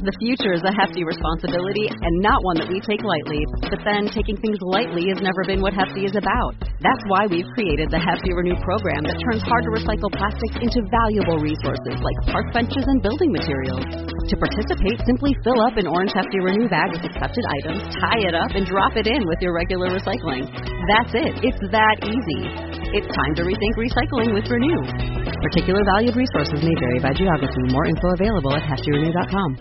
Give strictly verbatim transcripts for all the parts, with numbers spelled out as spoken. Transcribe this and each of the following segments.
The future is a hefty responsibility and not one that we take lightly. But then, taking things lightly has never been what Hefty is about. That's why we've created the Hefty Renew program that turns hard-to-recycle plastics into valuable resources like park benches and building materials. To participate, simply fill up an orange Hefty Renew bag with accepted items, tie it up, and drop it in with your regular recycling. That's it. It's that easy. It's time to rethink recycling with Renew. Particular valued resources may vary by geography. More info available at hefty renew dot com.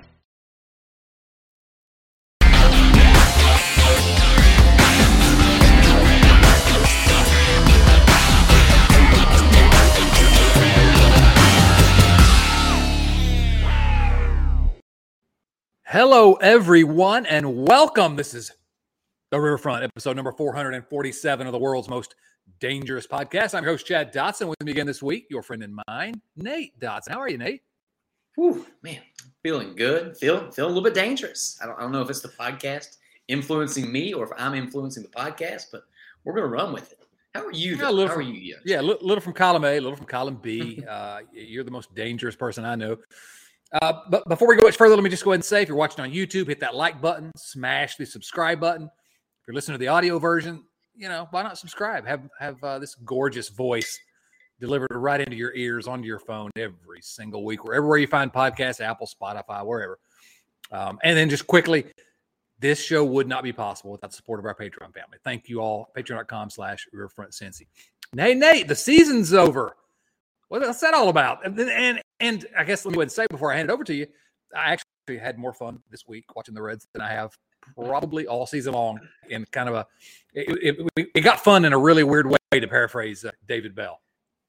Hello, everyone, and welcome. This is The Riverfront, episode number four hundred forty-seven of the world's most dangerous podcast. I'm your host, Chad Dotson. With me again this week, your friend and mine, Nate Dotson. How are you, Nate? Whew, man, feeling good. Feeling, feeling a little bit dangerous. I don't, I don't know if it's the podcast influencing me or if I'm influencing the podcast, but we're going to run with it. How are you? Yeah, a little How from, are you? Young? Yeah, a little, little from column A, a little from column B. uh, you're the most dangerous person I know. Uh, but before we go much further, let me just go ahead and say, if you're watching on YouTube, hit that like button, smash the subscribe button. If you're listening to the audio version, you know, why not subscribe? Have have uh, this gorgeous voice delivered right into your ears, onto your phone every single week, wherever you find podcasts, Apple, Spotify, wherever. Um, and then just quickly, this show would not be possible without the support of our Patreon family. Thank you all. Patreon.com slash Riverfront Cincy. Hey, Nate, the season's over. What's that all about? And, and and I guess let me go ahead and say before I hand it over to you, I actually had more fun this week watching the Reds than I have probably all season long. In kind of a, it, it, it got fun in a really weird way, to paraphrase uh, David Bell.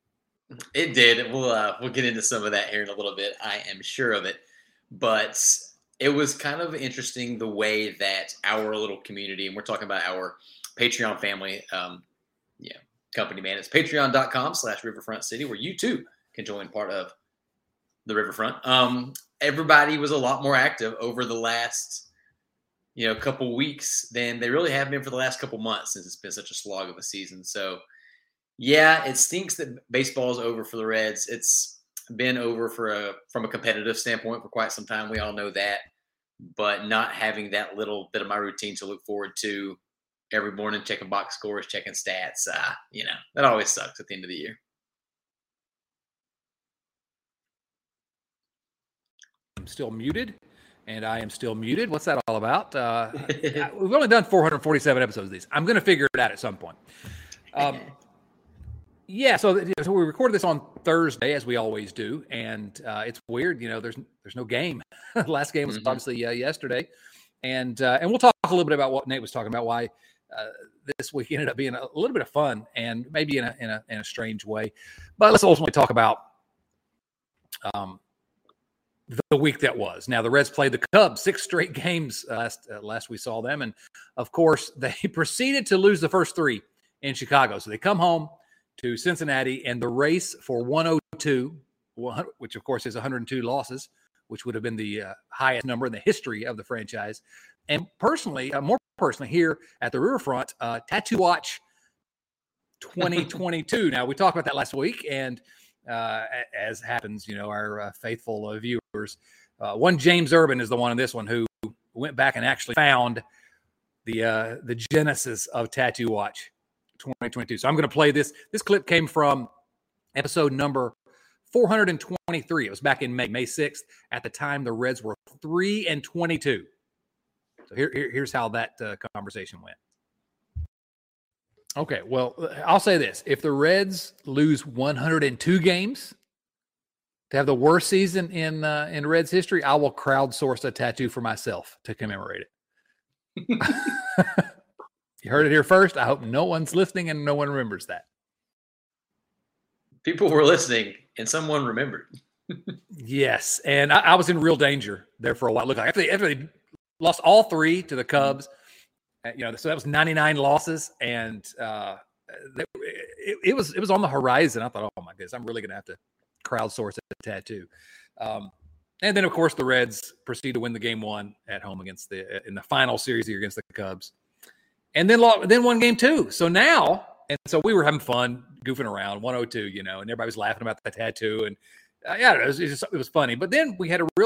It did. We'll uh, we'll get into some of that here in a little bit. I am sure of it. But it was kind of interesting the way that our little community, and we're talking about our Patreon family, um, yeah. company, man. It's patreon.com slash Riverfront City, where you too can join part of the Riverfront. Um, everybody was a lot more active over the last, you know, couple weeks than they really have been for the last couple months, since it's been such a slog of a season. So yeah, it stinks that baseball is over for the Reds. It's been over for a, from a competitive standpoint for quite some time. We all know that, but not having that little bit of my routine to look forward to every morning, checking box scores, checking stats. Uh, you know, that always sucks at the end of the year. I'm still muted, and I am still muted. What's that all about? Uh, we've only done four hundred forty-seven episodes of these. I'm going to figure it out at some point. Um, yeah, so, so we recorded this on Thursday, as we always do, and uh, it's weird. You know, there's there's no game. The last game was mm-hmm. obviously uh, yesterday, and uh, and we'll talk a little bit about what Nate was talking about, why Uh, this week ended up being a little bit of fun, and maybe in a in a in a strange way. But let's ultimately talk about um, the week that was. Now, the Reds played the Cubs six straight games uh, last uh, last we saw them, and of course they proceeded to lose the first three in Chicago. So they come home to Cincinnati, and the race for one oh two, which of course is one hundred two losses, which would have been the uh, highest number in the history of the franchise. And personally, uh, more personally, here at the Riverfront, uh, Tattoo Watch twenty twenty-two. Now, we talked about that last week, and uh, as happens, you know, our uh, faithful uh, viewers, uh, one James Urban is the one in this one who went back and actually found the uh, the genesis of Tattoo Watch twenty twenty-two. So I'm going to play this. This clip came from episode number four hundred twenty-three. It was back in May, May sixth. At the time, the Reds were three and twenty-two. So here, here, here's how that uh, conversation went. Okay, well, I'll say this. If the Reds lose one hundred two games to have the worst season in uh, in Reds history, I will crowdsource a tattoo for myself to commemorate it. You heard it here first. I hope no one's listening and no one remembers that. People were listening and someone remembered. Yes, and I, I was in real danger there for a while. Look, after they, after they lost all three to the Cubs, you know, so that was ninety-nine losses, and uh, it, it was it was on the horizon. I thought, oh my goodness, I'm really going to have to crowdsource a tattoo. Um, and then, of course, the Reds proceed to win the game one at home against the in the final series here against the Cubs, and then then won game two. So now, and so we were having fun goofing around, one oh two, you know, and everybody was laughing about the tattoo, and uh, yeah, it was, it, was, it was funny. But then we had a real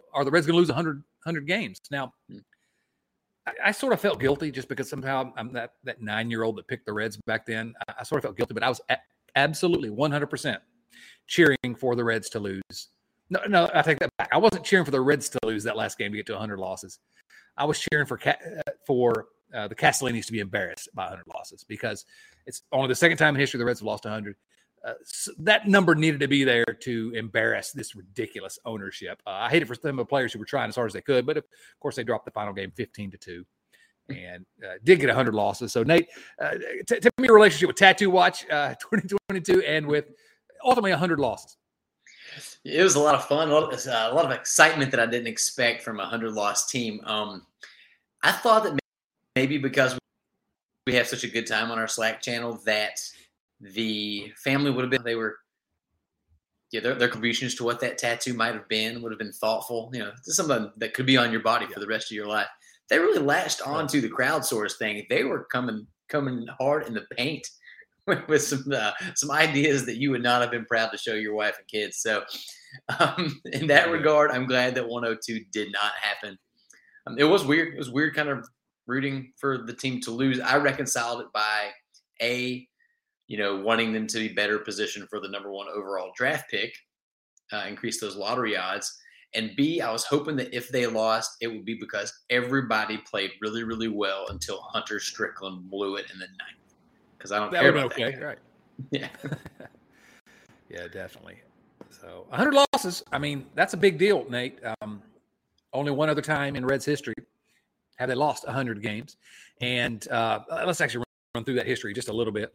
are the Reds going to lose one hundred, one hundred games? Now, I, I sort of felt guilty just because somehow I'm that, that nine-year-old that picked the Reds back then. I, I sort of felt guilty, but I was a- absolutely one hundred percent cheering for the Reds to lose. No, no, I take that back. I wasn't cheering for the Reds to lose that last game to get to one hundred losses. I was cheering for for uh, the Castellinis to be embarrassed by one hundred losses because it's only the second time in history the Reds have lost one hundred. Uh, so that number needed to be there to embarrass this ridiculous ownership. Uh, I hate it for some of the players who were trying as hard as they could, but of course they dropped the final game fifteen to two and uh, did get one hundred losses. So, Nate, uh, t- tell me your relationship with Tattoo Watch uh, twenty twenty-two and with ultimately one hundred losses. It was a lot of fun, a lot of, uh, a lot of excitement that I didn't expect from a hundred-loss team. Um, I thought that maybe because we have such a good time on our Slack channel that the family would have been, they were, yeah, their, their contributions to what that tattoo might have been would have been thoughtful. You know, this is something that could be on your body for the rest of your life. They really latched on to the crowdsource thing. They were coming coming hard in the paint with some uh, some ideas that you would not have been proud to show your wife and kids. So um, in that regard, I'm glad that one oh two did not happen. Um, it was weird. It was weird kind of rooting for the team to lose. I reconciled it by A, you know, wanting them to be better positioned for the number one overall draft pick, uh, increase those lottery odds. And B, I was hoping that if they lost, it would be because everybody played really, really well until Hunter Strickland blew it in the ninth. Because I don't that care would about okay, that. Right? Yeah. Yeah, definitely. So one hundred losses. I mean, that's a big deal, Nate. Um, only one other time in Reds history have they lost one hundred games. And uh, let's actually run through that history just a little bit.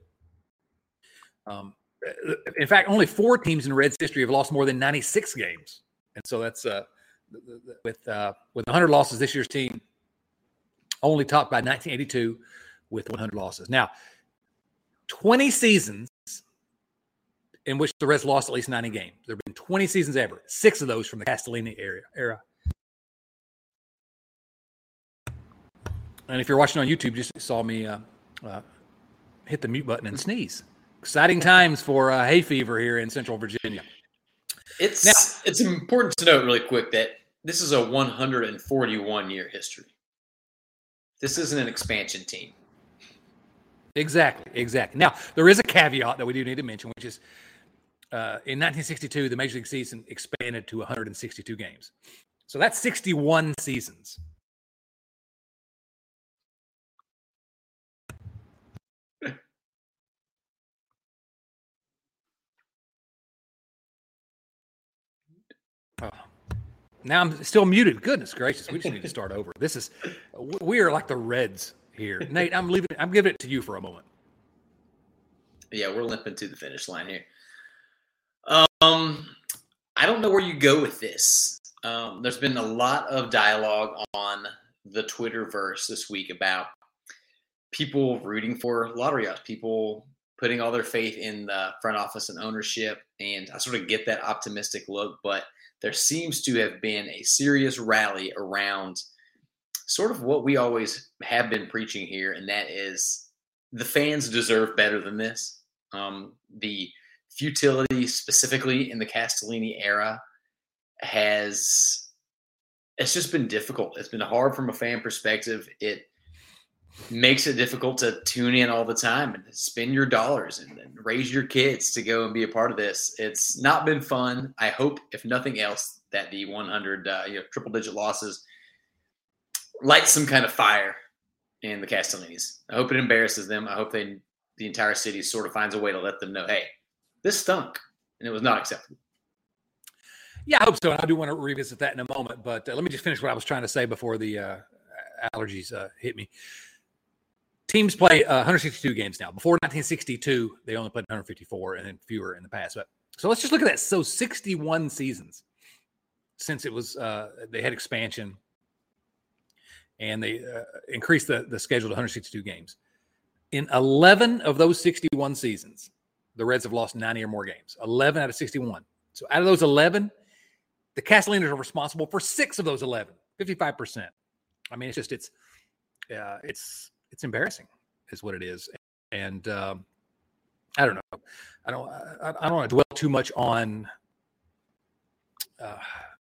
Um, in fact, only four teams in Reds history have lost more than ninety-six games. And so that's uh, with uh, with one hundred losses, this year's team only topped by nineteen eighty-two with one hundred losses. Now, twenty seasons in which the Reds lost at least ninety games. There have been twenty seasons ever, six of those from the Castellini era. era. And if you're watching on YouTube, you just saw me uh, uh, hit the mute button and sneeze. Exciting times for uh, hay fever here in Central Virginia. It's now, it's important to note really quick that this is a one hundred forty-one year history. This isn't an expansion team. Exactly, exactly. Now, there is a caveat that we do need to mention, which is uh, in nineteen sixty-two, the Major League season expanded to one hundred sixty-two games. So that's sixty-one seasons. Oh. Now I'm still muted. Goodness gracious, we just need to start over. This is, we are like the Reds here. Nate, I'm leaving. I'm giving it to you for a moment. Yeah, we're limping to the finish line here. Um, I don't know where you go with this. Um, there's been a lot of dialogue on the Twitterverse this week about people rooting for lottery odds, people putting all their faith in the front office and ownership, and I sort of get that optimistic look, but there seems to have been a serious rally around sort of what we always have been preaching here, and that is the fans deserve better than this. Um, the futility, specifically in the Castellini era, has it's just been difficult. It's been hard from a fan perspective. It makes it difficult to tune in all the time and spend your dollars and, and raise your kids to go and be a part of this. It's not been fun. I hope, if nothing else, that the one hundred uh, you know, triple-digit losses light some kind of fire in the Castellinis. I hope it embarrasses them. I hope they, the entire city sort of finds a way to let them know, hey, this stunk, and it was not acceptable. Yeah, I hope so. I do want to revisit that in a moment, but uh, let me just finish what I was trying to say before the uh, allergies uh, hit me. Teams play uh, one hundred sixty-two games now. Before nineteen sixty-two, they only played one hundred fifty-four and then fewer in the past. But so let's just look at that. So sixty-one seasons since it was uh, they had expansion and they uh, increased the, the schedule to one hundred sixty-two games. In eleven of those sixty-one seasons, the Reds have lost ninety or more games. eleven out of sixty-one. So out of those eleven, the Castellinis are responsible for six of those eleven, fifty-five percent. I mean, it's just, it's, uh, it's, it's embarrassing is what it is. And um, I don't know. I don't, I, I don't want to dwell too much on uh,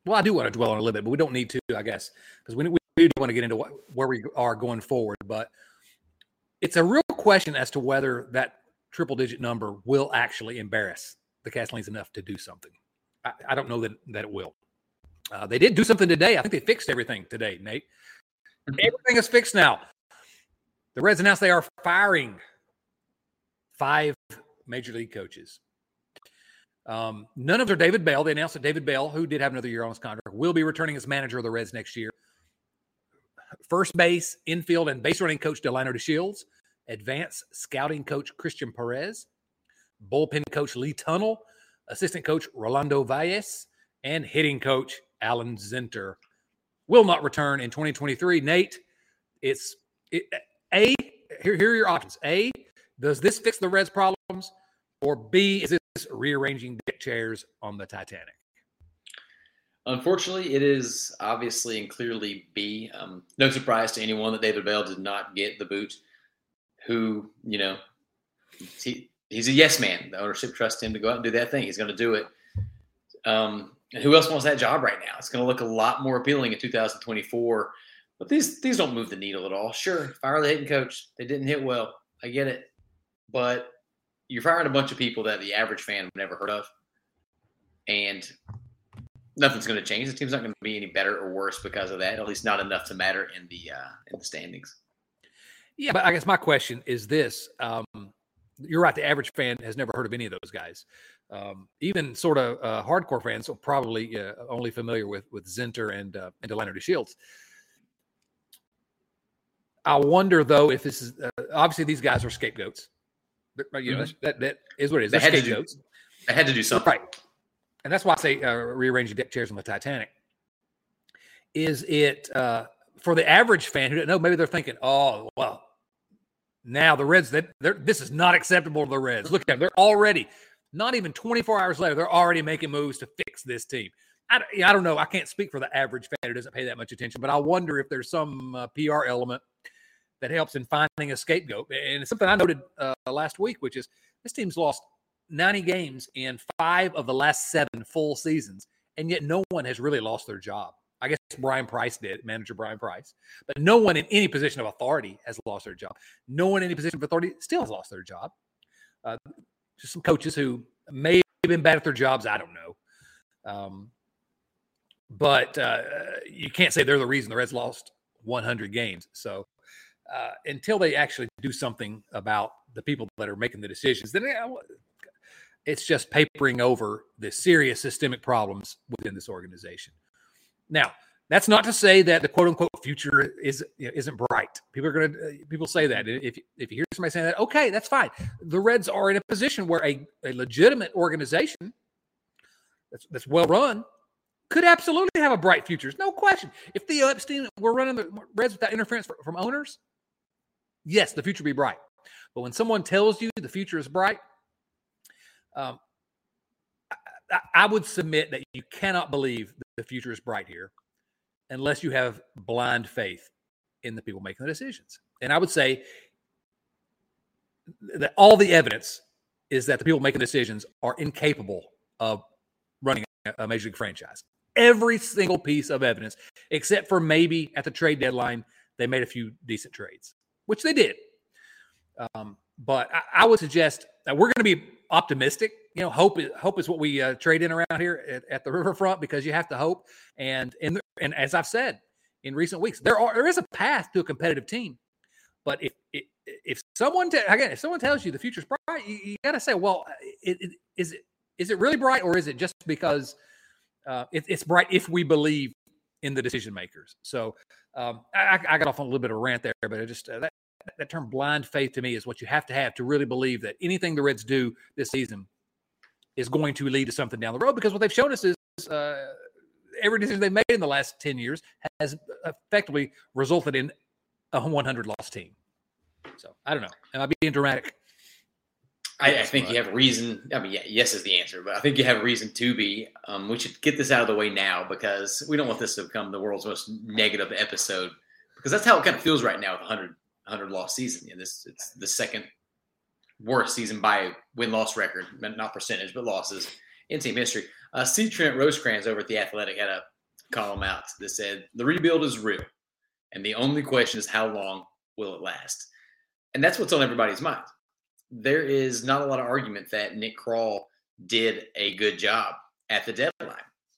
well, I do want to dwell on it a little bit, but we don't need to, I guess, because we, we do want to get into what, where we are going forward. But it's a real question as to whether that triple-digit number will actually embarrass the Castellines enough to do something. I, I don't know that, that it will. Uh, they did do something today. I think they fixed everything today, Nate. Everything is fixed now. The Reds announced they are firing five major league coaches. Um, none of them are David Bell. They announced that David Bell, who did have another year on his contract, will be returning as manager of the Reds next year. First base, infield, and base running coach Delano DeShields. Advanced scouting coach Christian Perez. Bullpen coach Lee Tunnell. Assistant coach Rolando Valles. And hitting coach Alan Zinter will not return in twenty twenty-three. Nate, it's it, A, here, here are your options. A, does this fix the Reds' problems? Or B, is this rearranging deck chairs on the Titanic? Unfortunately, it is obviously and clearly B. Um, no surprise to anyone that David Bell did not get the boot. Who, you know, he, he's a yes man. The ownership trusts him to go out and do that thing. He's going to do it. Um, and who else wants that job right now? It's going to look a lot more appealing in two thousand twenty-four. But these these don't move the needle at all. Sure, fire the hitting coach. They didn't hit well. I get it. But you're firing a bunch of people that the average fan would never heard of. And nothing's going to change. The team's not going to be any better or worse because of that, at least not enough to matter in the uh, in the standings. Yeah, but I guess my question is this. Um, you're right. The average fan has never heard of any of those guys. Um, even sort of uh, hardcore fans are probably uh, only familiar with, with Zinter and, uh, and Delano DeShields. I wonder, though, if this is uh, – obviously these guys are scapegoats. But, you know, mm-hmm. that, that is what it is. They're they scapegoats. Do, they had to do something. Right. And that's why I say uh, rearranging deck chairs on the Titanic. Is it uh, for the average fan who doesn't know, maybe they're thinking, oh, well, now the Reds, they, this is not acceptable to the Reds. Look at them. They're already – not even twenty-four hours later, they're already making moves to fix this team. I, I don't know. I can't speak for the average fan who doesn't pay that much attention, but I wonder if there's some uh, P R element that helps in finding a scapegoat. And it's something I noted uh, last week, which is this team's lost ninety games in five of the last seven full seasons, and yet no one has really lost their job. I guess Brian Price did, manager Brian Price. But no one in any position of authority has lost their job. No one in any position of authority still has lost their job. Uh, just some coaches who may have been bad at their jobs. I don't know. Um, but uh, you can't say they're the reason the Reds lost one hundred games. So uh, until they actually do something about the people that are making the decisions, then it's just papering over the serious systemic problems within this organization. Now, that's not to say that the quote unquote future is, you know, isn't bright. People are going to, people say that. If, if you hear somebody saying that, okay, that's fine. The Reds are in a position where a, a legitimate organization that's, that's well run could absolutely have a bright future. No question. If Theo Epstein were running the Reds without interference from owners, yes, the future would be bright. But when someone tells you the future is bright, um, I, I would submit that you cannot believe that the future is bright here unless you have blind faith in the people making the decisions. And I would say that all the evidence is that the people making decisions are incapable of running a major league franchise. Every single piece of evidence, except for maybe at the trade deadline, they made a few decent trades, which they did. Um, but I, I would suggest that we're going to be optimistic. You know, hope is, hope is what we uh, trade in around here at, at the riverfront, because you have to hope. And in the, and as I've said in recent weeks, there are there is a path to a competitive team. But if if, if someone te- again if someone tells you the future's bright, you, you got to say, well, it, it, is it is it really bright, or is it just because uh, it, it's bright if we believe in the decision makers? So um, I, I got off on a little bit of a rant there, but it just uh, that that term blind faith to me is what you have to have to really believe that anything the Reds do this season is going to lead to something down the road, because what they've shown us is uh, every decision they've made in the last ten years has effectively resulted in a one hundred loss team. So I don't know. Am I being dramatic? I, I think you have reason. I mean, yeah, yes is the answer, but I think you have reason to be. Um, we should get this out of the way now, because we don't want this to become the world's most negative episode, because that's how it kind of feels right now with a one hundred, one hundred loss season. Yeah, this it's the second worst season by win-loss record, not percentage, but losses in team history. Uh, C. Trent Rosecrans over at The Athletic had a column out that said, the rebuild is real. And the only question is, how long will it last? And that's what's on everybody's mind. There is not a lot of argument that Nick Krall did a good job at the deadline.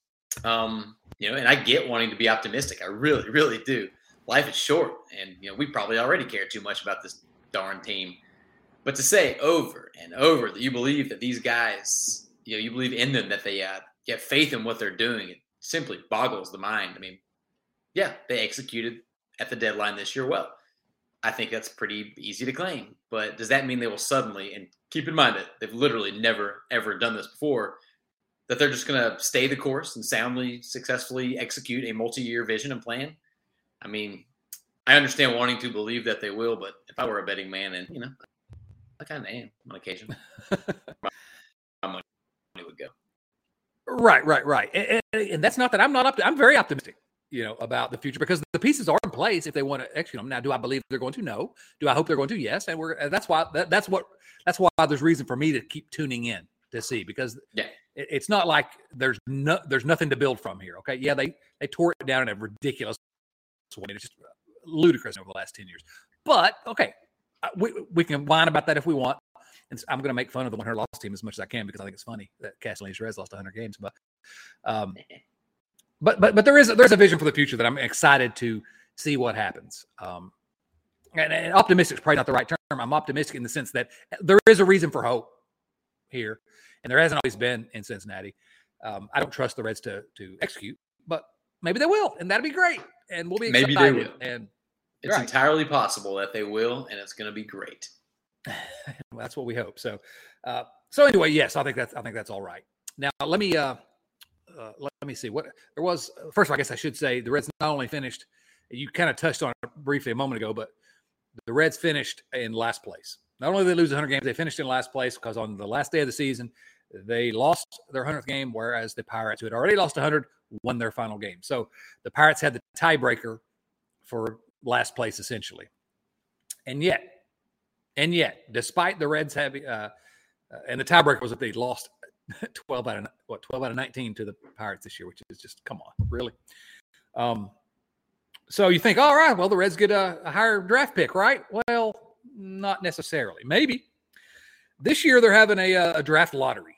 Um, you know, and I get wanting to be optimistic. I really, really do. Life is short, and you know, we probably already care too much about this darn team. But to say over and over that you believe that these guys, you know, you believe in them, that they uh, get faith in what they're doing, it simply boggles the mind. I mean, yeah, they executed at the deadline this year well. I think that's pretty easy to claim. But does that mean they will suddenly, and keep in mind that they've literally never, ever done this before, that they're just going to stay the course and soundly, successfully execute a multi-year vision and plan? I mean, I understand wanting to believe that they will, but if I were a betting man, and, you know, I kind of am on occasion, my money would go. Right, right, right. And, and, and that's not that I'm not up. I'm very optimistic, you know, about the future, because the pieces are in place if they want to execute them. Now, do I believe they're going to? No. Do I hope they're going to? Yes. And we're and that's why that, that's what that's why there's reason for me to keep tuning in to see, because yeah. it, it's not like there's no there's nothing to build from here. Okay, yeah, they they tore it down in a ridiculous way. It's just ludicrous over the last ten years. But okay, we we can whine about that if we want. And I'm going to make fun of the one hundred loss team as much as I can, because I think it's funny that Castellini's Reds lost one hundred games. But, um, but but but there is there's a vision for the future that I'm excited to see what happens. Um, and, and optimistic is probably not the right term. I'm optimistic in the sense that there is a reason for hope here, and there hasn't always been in Cincinnati. Um, I don't trust the Reds to to execute, but maybe they will, and that'd be great. And we'll be excited. Maybe they will. And it's right. entirely possible that they will, and it's going to be great. Well, that's what we hope. So, uh, so anyway, yes, I think that's I think that's all right. Now, let me uh, uh, let, let me see what there was. First of all, I guess I should say the Reds not only finished. You kind of touched on it briefly a moment ago, but the Reds finished in last place. Not only did they lose one hundred games, they finished in last place because on the last day of the season, they lost their hundredth game, whereas the Pirates, who had already lost one hundred, won their final game. So the Pirates had the tiebreaker for last place, essentially. And yet, and yet, despite the Reds having, uh, uh, and the tiebreaker was if they lost twelve out of what twelve out of nineteen to the Pirates this year, which is just, come on, really. Um, so you think, all right, well, the Reds get a, a higher draft pick, right? Well, not necessarily. Maybe. This year they're having a, a draft lottery.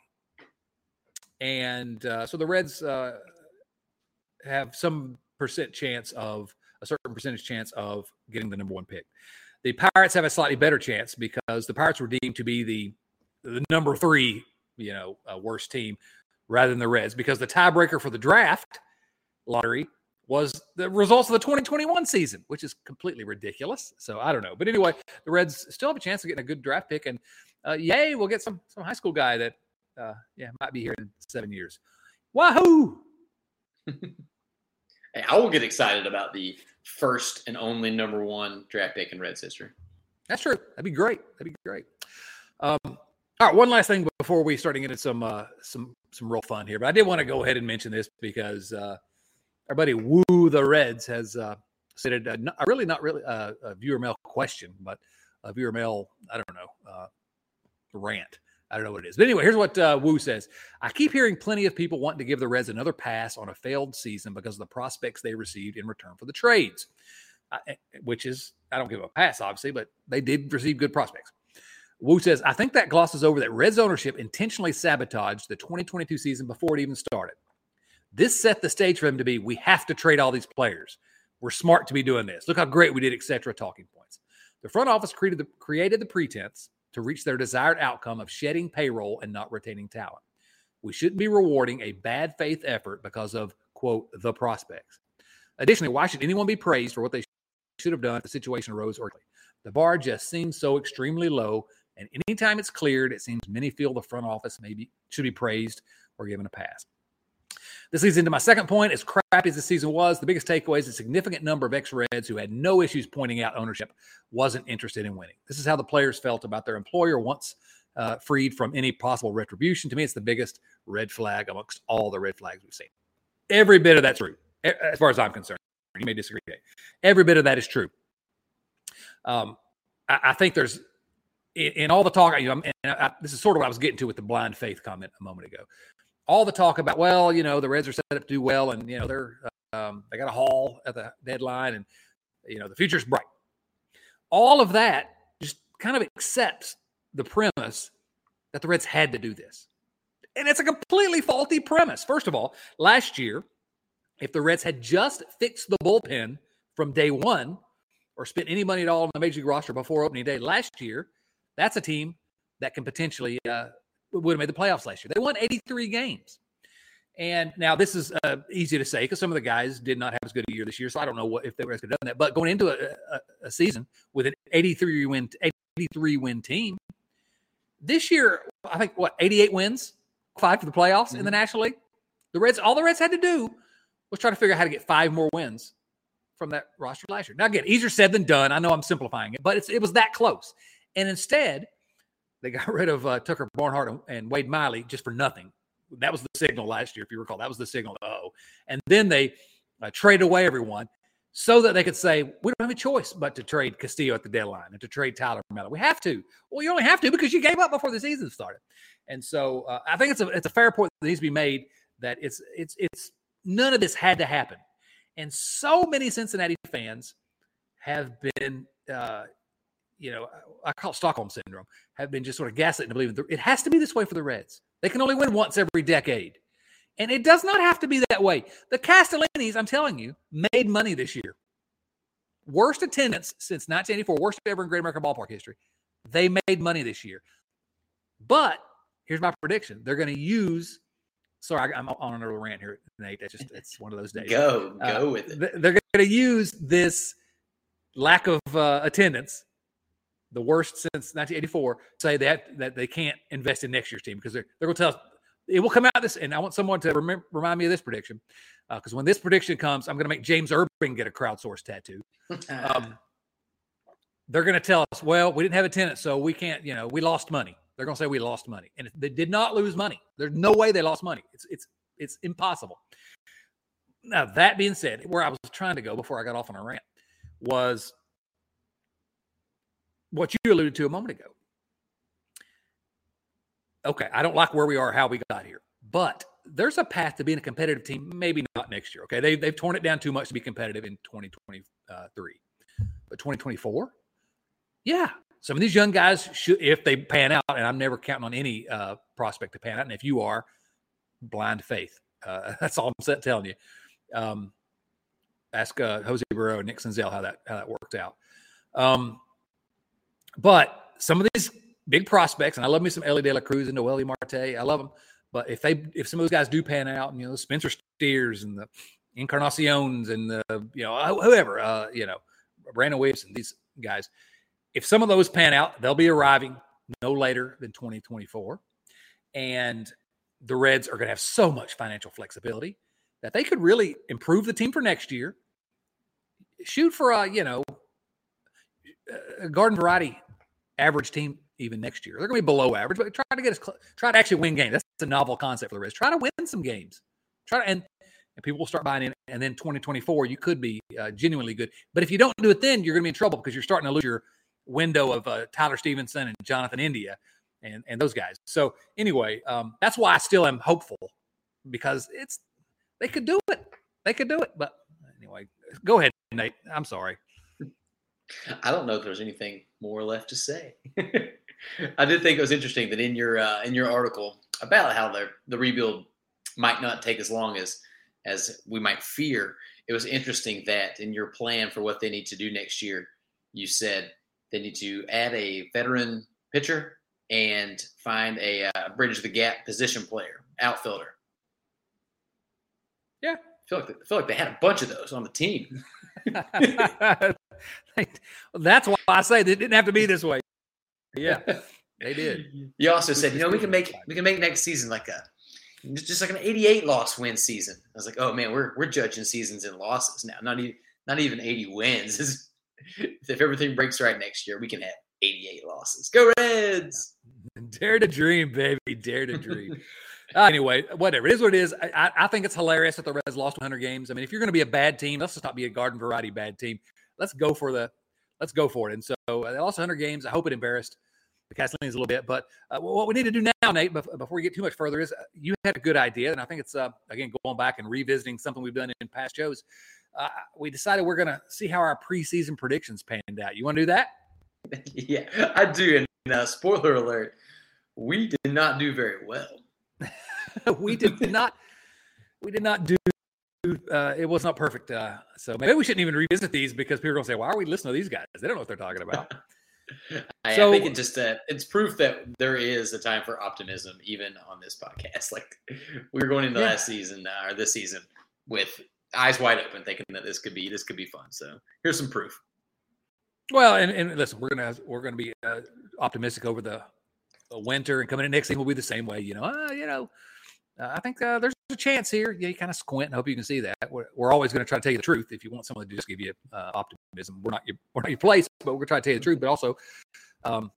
And uh, so the Reds uh, have some percent chance of, a certain percentage chance of getting the number one pick. The Pirates have a slightly better chance because the Pirates were deemed to be the, the number three, you know, uh, worst team rather than the Reds, because the tiebreaker for the draft lottery was the results of the twenty twenty-one season, which is completely ridiculous. So I don't know. But anyway, the Reds still have a chance of getting a good draft pick. And uh, yay, we'll get some some high school guy that, uh, yeah, might be here in seven years. Wahoo! Hey, I will get excited about the first and only number one draft pick in Reds history. That's true. That'd be great. That'd be great. Um, all right, one last thing before we start to get into some uh, some some real fun here. But I did want to go ahead and mention this because uh, our buddy Woo the Reds has uh, submitted a, a really not really uh, a viewer mail question, but a viewer mail, I don't know, uh, rant. I don't know what it is. But anyway, here's what uh, Woo says. I keep hearing plenty of people wanting to give the Reds another pass on a failed season because of the prospects they received in return for the trades, uh, which is, I don't give a pass, obviously, but they did receive good prospects. Woo says, I think that glosses over that Reds ownership intentionally sabotaged the twenty twenty-two season before it even started. This set the stage for them to be, we have to trade all these players. We're smart to be doing this. Look how great we did, et cetera, talking points. The front office created the, created the pretense to reach their desired outcome of shedding payroll and not retaining talent. We shouldn't be rewarding a bad faith effort because of, quote, the prospects. Additionally, why should anyone be praised for what they should have done if the situation arose early? The bar just seems so extremely low, and anytime it's cleared, it seems many feel the front office maybe should be praised or given a pass. This leads into my second point. As crappy as the season was, the biggest takeaway is a significant number of ex-Reds who had no issues pointing out ownership wasn't interested in winning. This is how the players felt about their employer once uh, freed from any possible retribution. To me, it's the biggest red flag amongst all the red flags we've seen. Every bit of that's true, as far as I'm concerned. You may disagree. Every bit of that is true. Um, I, I think there's, in, in all the talk, you know, and I, this is sort of what I was getting to with the blind faith comment a moment ago. All the talk about, well, you know, the Reds are set up to do well, and, you know, they're Um, they got a haul at the deadline, and you know the future's bright. All of that just kind of accepts the premise that the Reds had to do this. And it's a completely faulty premise. First of all, last year, if the Reds had just fixed the bullpen from day one or spent any money at all on the Major League roster before opening day last year, that's a team that can potentially uh, would have made the playoffs last year. They won eighty-three games. And now this is uh, easy to say because some of the guys did not have as good a year this year, so I don't know what if they would have done that. But going into a, a, a season with an eighty-three win eighty-three win team, this year, I think, what, eighty-eight wins? Five for the playoffs mm-hmm. in the National League. The Reds, all the Reds had to do was try to figure out how to get five more wins from that roster last year. Now, again, easier said than done. I know I'm simplifying it, but it's, it was that close. And instead, they got rid of uh, Tucker Barnhart and, and Wade Miley just for nothing. That was the signal last year, if you recall. That was the signal. Oh, and then they uh, traded away everyone so that they could say, we don't have a choice but to trade Castillo at the deadline and to trade Tyler Miller. We have to. Well, you only have to because you gave up before the season started. And so uh, I think it's a it's a fair point that needs to be made that it's it's it's none of this had to happen. And so many Cincinnati fans have been, uh, you know, I call it Stockholm syndrome, have been just sort of gaslit into believing it has to be this way for the Reds. They can only win once every decade. And it does not have to be that way. The Castellanis, I'm telling you, made money this year. Worst attendance since nineteen eighty-four, worst ever in Great American Ballpark history. They made money this year. But here's my prediction. They're going to use – sorry, I'm on another rant here, Nate. It's just it's one of those days. Go. Go uh, with it. They're going to use this lack of uh, attendance, the worst since nineteen eighty-four, say that that they can't invest in next year's team because they're, they're going to tell us it will come out this – and I want someone to remember, remind me of this prediction because uh, when this prediction comes, I'm going to make James Urban get a crowdsourced tattoo. Um, they're going to tell us, well, we didn't have attendance, so we can't – you know, we lost money. They're going to say we lost money. And they did not lose money. There's no way they lost money. It's it's it's impossible. Now, that being said, where I was trying to go before I got off on a rant was what you alluded to a moment ago. Okay, I don't like where we are, how we got here. But there's a path to being a competitive team, maybe not next year, okay? They, they've torn it down too much to be competitive in twenty twenty-three. But twenty twenty-four? Yeah. Some of these young guys, should, if they pan out, and I'm never counting on any uh, prospect to pan out, and if you are, blind faith. Uh, that's all I'm telling you. Um, ask uh, Jose Barrero and Nick Senzel how that how that worked out. Um, but some of these big prospects, and I love me some Ellie De La Cruz and Noelle Marte. I love them. But if they if some of those guys do pan out, and you know, Spencer Steers and the Encarnaciones and the you know whoever, uh, you know, Brandon Williamson, these guys. If some of those pan out, they'll be arriving no later than twenty twenty-four. And the Reds are going to have so much financial flexibility that they could really improve the team for next year. Shoot for a, you know, a garden variety average team even next year. They're going to be below average, but try to get us, cl- try to actually win games. That's a novel concept for the Reds. Try to win some games. Try to, and, and people will start buying in. And then twenty twenty-four, you could be uh, genuinely good. But if you don't do it then, you're going to be in trouble because you're starting to lose your window of uh, Tyler Stevenson and Jonathan India and, and those guys. So anyway, um, that's why I still am hopeful because it's they could do it. They could do it. But anyway, go ahead, Nate. I'm sorry. I don't know if there's anything more left to say. I did think it was interesting that in your uh, in your article about how the the rebuild might not take as long as as we might fear, it was interesting that in your plan for what they need to do next year, you said they need to add a veteran pitcher and find a uh, bridge the gap position player, outfielder. Yeah. I feel like they, I feel like they had a bunch of those on the team. That's why I say they didn't have to be this way. Yeah, they did. You also said, you know, we can make we can make next season like a just like an eighty-eight loss win season. I was like, oh man, we're we're judging seasons in losses now, not even not even eighty wins. If everything breaks right next year, we can have eighty-eight losses. Go Reds! Dare to dream, baby. Dare to dream. uh, anyway, whatever. It is what it is. I, I think it's hilarious that the Reds lost one hundred games. I mean, if you're going to be a bad team, let's just not be a garden variety bad team. Let's go for the – let's go for it. And so uh, they lost one hundred games. I hope it embarrassed the Castellinis a little bit. But uh, what we need to do now, Nate, before we get too much further, is uh, you had a good idea, and I think it's, uh, again, going back and revisiting something we've done in past shows. Uh, we decided we're going to see how our preseason predictions panned out. You want to do that? Yeah, I do. And uh, spoiler alert, we did not do very well. we did not. We did not do. Uh, it was not perfect. Uh, so maybe we shouldn't even revisit these because people are going to say, "Why are we listening to these guys? They don't know what they're talking about." I, so, I think it just uh, it's proof that there is a time for optimism, even on this podcast. Like we were going into yeah. last season uh, or this season with eyes wide open, thinking that this could be this could be fun. So here's some proof. Well, and, and listen, we're gonna we're gonna be uh, optimistic over the, the winter, and coming in next season will be the same way. You know, uh, you know, uh, I think uh, there's a chance here. Yeah, you kind of squint and hope you can see that. We're, we're always going to try to tell you the truth. If you want someone to just give you uh, optimism, we're not your we're not your place, but we're going to try to tell you the truth. But also, um,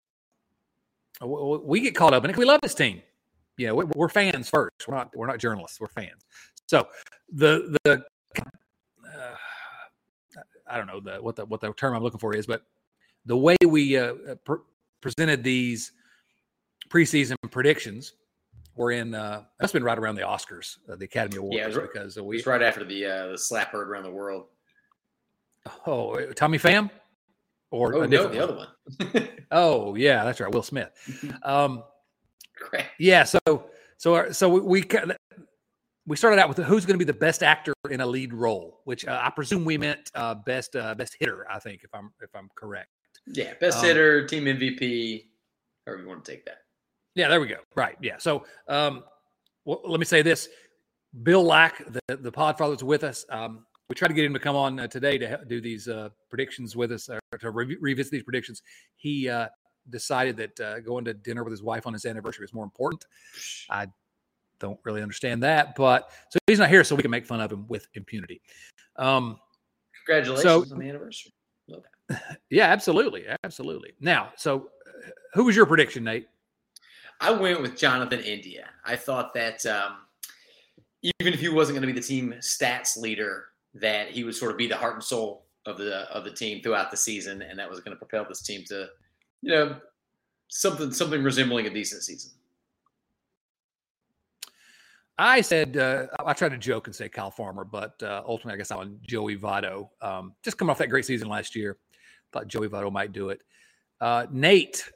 we get caught up in it. We love this team. You know, we're fans first. We're not we're not journalists. We're fans. So the the. Uh, I don't know the, what the what the term I'm looking for is, but the way we uh, pre- presented these preseason predictions were in. Uh, that's been right around the Oscars, uh, the Academy Awards, yeah, it was, because uh, we. It was right after the uh, the slap heard around the world. Oh, Tommy Pham, or oh a no, the one? other one. Oh yeah, that's right, Will Smith. Um, Correct. Yeah, so so so we. we We started out with who's going to be the best actor in a lead role, which uh, I presume we meant uh, best uh, best hitter. I think if I'm if I'm correct. Yeah, best um, hitter, team M V P, however you want to take that. Yeah, there we go. Right. Yeah. So um, well, let me say this: Bill Lack, the the Podfather, is with us. Um, we tried to get him to come on uh, today to do these uh, predictions with us, or to re- revisit these predictions. He uh, decided that uh, going to dinner with his wife on his anniversary was more important. I. Don't really understand that, but so he's not here, so we can make fun of him with impunity. Um, Congratulations so, on the anniversary. Love that. Yeah, absolutely, absolutely. Now, so uh, who was your prediction, Nate? I went with Jonathan India. I thought that um, even if he wasn't going to be the team stats leader, that he would sort of be the heart and soul of the of the team throughout the season, and that was going to propel this team to, you know, something something resembling a decent season. I said, uh, I tried to joke and say Kyle Farmer, but uh, ultimately I guess I went Joey Votto. Um, just coming off that great season last year. Thought Joey Votto might do it. Uh, Nate,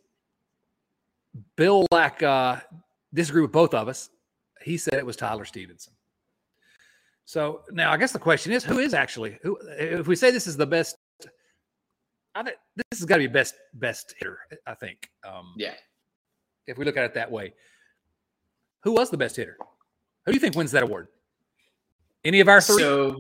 Bill Lack uh, disagreed with both of us. He said it was Tyler Stevenson. So now I guess the question is, who is actually, who? If we say this is the best, I think this has got to be best best hitter, I think. Um, yeah. If we look at it that way. Who was the best hitter? Who do you think wins that award? Any of our three? So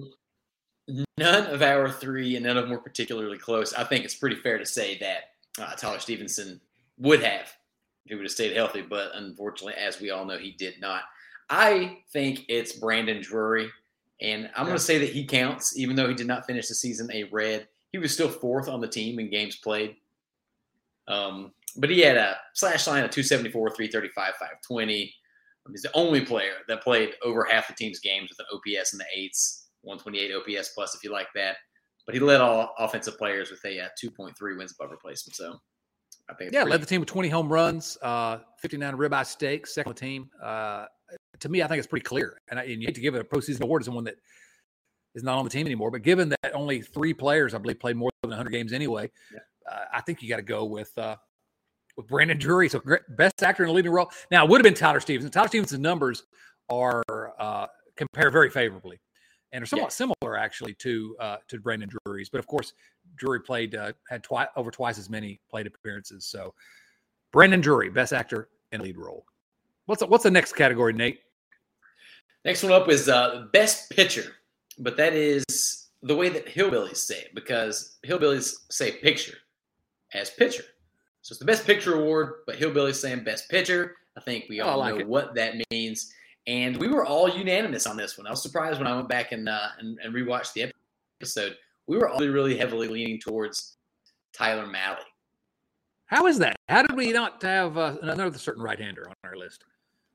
none of our three, and none of them were particularly close. I think it's pretty fair to say that uh, Tyler Stevenson would have if he would have stayed healthy, but unfortunately, as we all know, he did not. I think it's Brandon Drury, and I'm yeah. going to say that he counts, even though he did not finish the season a Red. He was still fourth on the team in games played. Um, but he had a slash line of two seventy-four, three thirty-five, five twenty. He's the only player that played over half the team's games with an O P S in the eights, one twenty-eight O P S plus if you like that. But he led all offensive players with a uh, two point three wins above replacement. So I think it's yeah, pretty- led the team with twenty home runs, uh, fifty-nine ribeye steaks, second team. Uh, to me, I think it's pretty clear. And, I, and you hate to give it a postseason award to someone that is not on the team anymore. But given that only three players, I believe, played more than one hundred games anyway, yeah. uh, I think you got to go with uh, – with Brandon Drury. So great, best actor in a leading role. Now, it would have been Tyler Stevenson. Tyler Stevenson's numbers are uh, compare very favorably and are somewhat yeah. similar, actually, to uh, to Brandon Drury's. But, of course, Drury played uh, had twi- over twice as many plate appearances. So, Brandon Drury, best actor in a lead role. What's the, what's the next category, Nate? Next one up is uh, best pitcher. But that is the way that hillbillies say it, because hillbillies say picture as pitcher. So it's the best picture award, but Hillbilly's saying best pitcher. I think we all oh, like know it. What that means. And we were all unanimous on this one. I was surprised when I went back and uh, and, and rewatched the episode. We were all really heavily leaning towards Tyler Mahle. How is that? How did we not have uh, another certain right-hander on our list?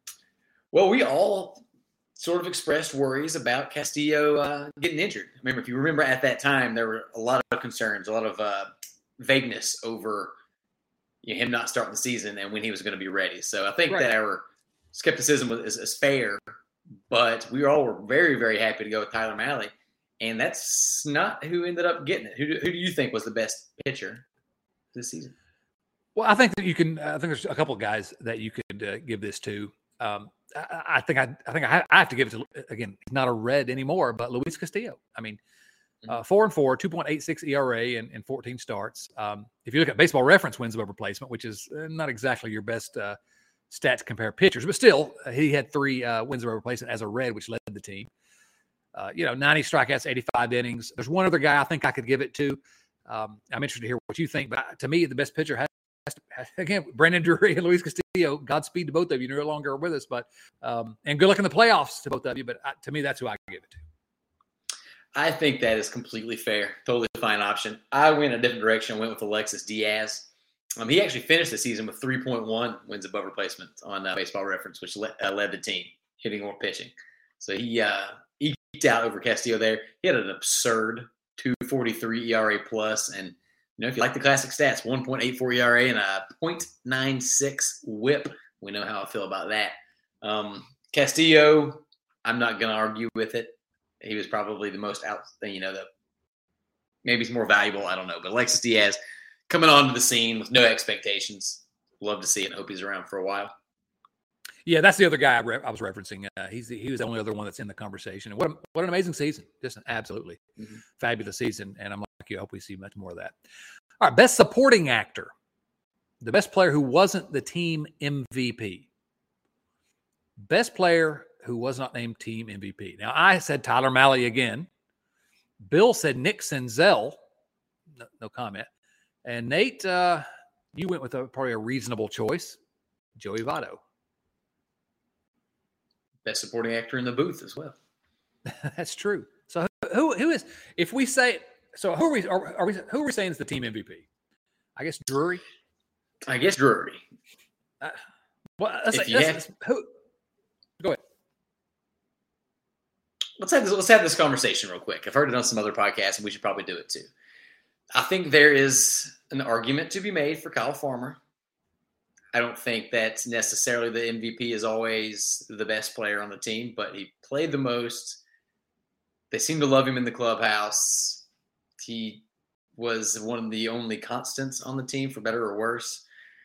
Well, we all sort of expressed worries about Castillo uh, getting injured. Remember, if you remember at that time, there were a lot of concerns, a lot of uh, vagueness over you know, him not starting the season and when he was going to be ready. So I think Right. that our skepticism was, is, is fair, but we all were very, very happy to go with Tyler Mahle. And that's not who ended up getting it. Who do, who do you think was the best pitcher this season? Well, I think that you can. I think there's a couple of guys that you could uh, give this to. Um, I, I think I, I think I have to give it to, again, he's not a Red anymore, but Luis Castillo. I mean, uh, four and four, two point eight six E R A and, and fourteen starts. Um, if you look at Baseball Reference wins above replacement, which is not exactly your best uh, stat to compare pitchers, but still, uh, he had three uh, wins above replacement as a Red, which led the team. Uh, you know, ninety strikeouts, eighty-five innings. There's one other guy I think I could give it to. Um, I'm interested to hear what you think, but to me, the best pitcher has, has, to, has again, Brandon Drury and Luis Castillo. Godspeed to both of you. You're no longer with us, but um, and good luck in the playoffs to both of you. But uh, to me, that's who I give it to. I think that is completely fair. Totally fine option. I went a different direction. I went with Alexis Diaz. Um, he actually finished the season with three point one wins above replacement on uh, Baseball Reference, which le- uh, led the team, hitting or pitching. So he uh, eked out over Castillo there. He had an absurd two forty-three E R A plus, and you know if you like the classic stats, one point eight four E R A and a point nine six WHIP. We know how I feel about that. Um, Castillo, I'm not going to argue with it. He was probably the most out, you know, the maybe he's more valuable. I don't know. But Alexis Diaz coming onto the scene with no expectations. Love to see it. Hope he's around for a while. Yeah, that's the other guy I, re- I was referencing. Uh, he's the, he was the only other one that's in the conversation. And what, what an amazing season. Just an absolutely mm-hmm. fabulous season. And I'm like you, I hope we see much more of that. All right, best supporting actor. The best player who wasn't the team M V P. Best player who was not named team M V P. Now, I said Tyler Mahle again. Bill said Nick Senzel. No, no comment. And Nate, uh, you went with a, probably a reasonable choice. Joey Votto. Best supporting actor in the booth as well. That's true. So who who is, if we say, so who are we, are, are we, who are we saying is the team M V P? I guess Drury. I guess Drury. Uh, well, let's, if say, let's, had, let's, who, go ahead. Let's have this. Let's have this conversation real quick. I've heard it on some other podcasts, and we should probably do it too. I think there is an argument to be made for Kyle Farmer. I don't think that necessarily the M V P is always the best player on the team, but he played the most. They seem to love him in the clubhouse. He was one of the only constants on the team, for better or worse.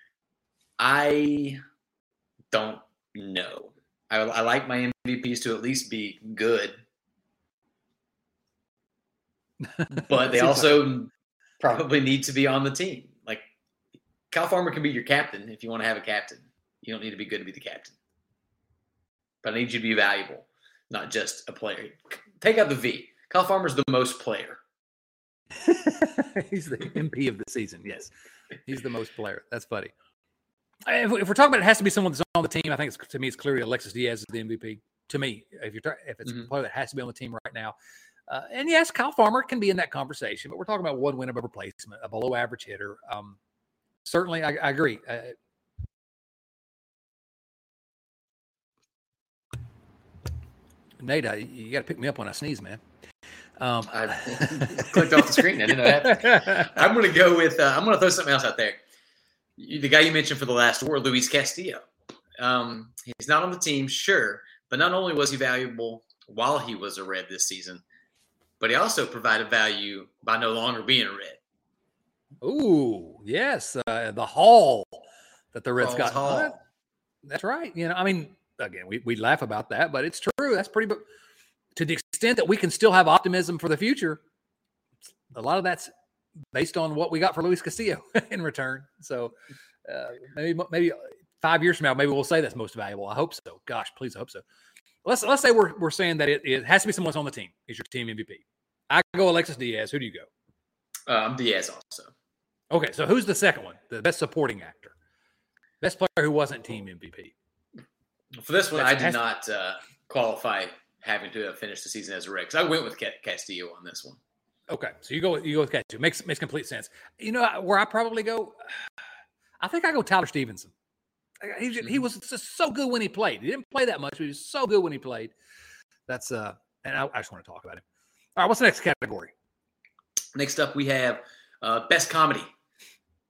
I don't know. I, I like my M V Ps to at least be good, but they also probably need to be on the team. Like, Kyle Farmer can be your captain if you want to have a captain. You don't need to be good to be the captain. But I need you to be valuable, not just a player. Take out the V. Kyle Farmer's the most player. He's the M P of the season, yes. He's the most player. That's funny. If, if we're talking about it has to be someone that's on the team, I think it's, to me it's clearly Alexis Diaz is the M V P. To me, if you're if it's mm-hmm. a player that has to be on the team right now. Uh, and yes, Kyle Farmer can be in that conversation, but we're talking about one win above replacement, a below average hitter. Um, certainly, I, I agree. Uh, Nate, I, you got to pick me up when I sneeze, man. Um, I clicked off the screen. I didn't know that. I'm going to go with. Uh, I'm going to throw something else out there. You, the guy you mentioned for the last war, Luis Castillo. Um, he's not on the team, sure, but not only was he valuable while he was a Red this season, but he also provided value by no longer being a Red. Ooh, yes, uh, the haul that the Reds Hall's got. haul. Uh, that's right. You know, I mean, again, we we laugh about that, but it's true. That's pretty. To the extent that we can still have optimism for the future, a lot of that's based on what we got for Luis Castillo in return. So uh, maybe maybe five years from now, maybe we'll say that's most valuable. I hope so. Gosh, please, I hope so. Let's let's say we're we're saying that it, it has to be someone that's on the team. Is your team M V P? I go Alexis Diaz. Who do you go? Um, Diaz also. Okay, so who's the second one? The best supporting actor, best player who wasn't team M V P. For this one, That's, I did not uh, qualify having to have finished the season as a Red. I went with Castillo on this one. Okay, so you go you go with Castillo. Makes makes complete sense. You know where I probably go? I think I go Tyler Stevenson. He, mm-hmm. he was just so good when he played. He didn't play that much, but he was so good when he played. That's uh, and I, I just want to talk about him. All right, what's the next category? Next up, we have uh, best comedy.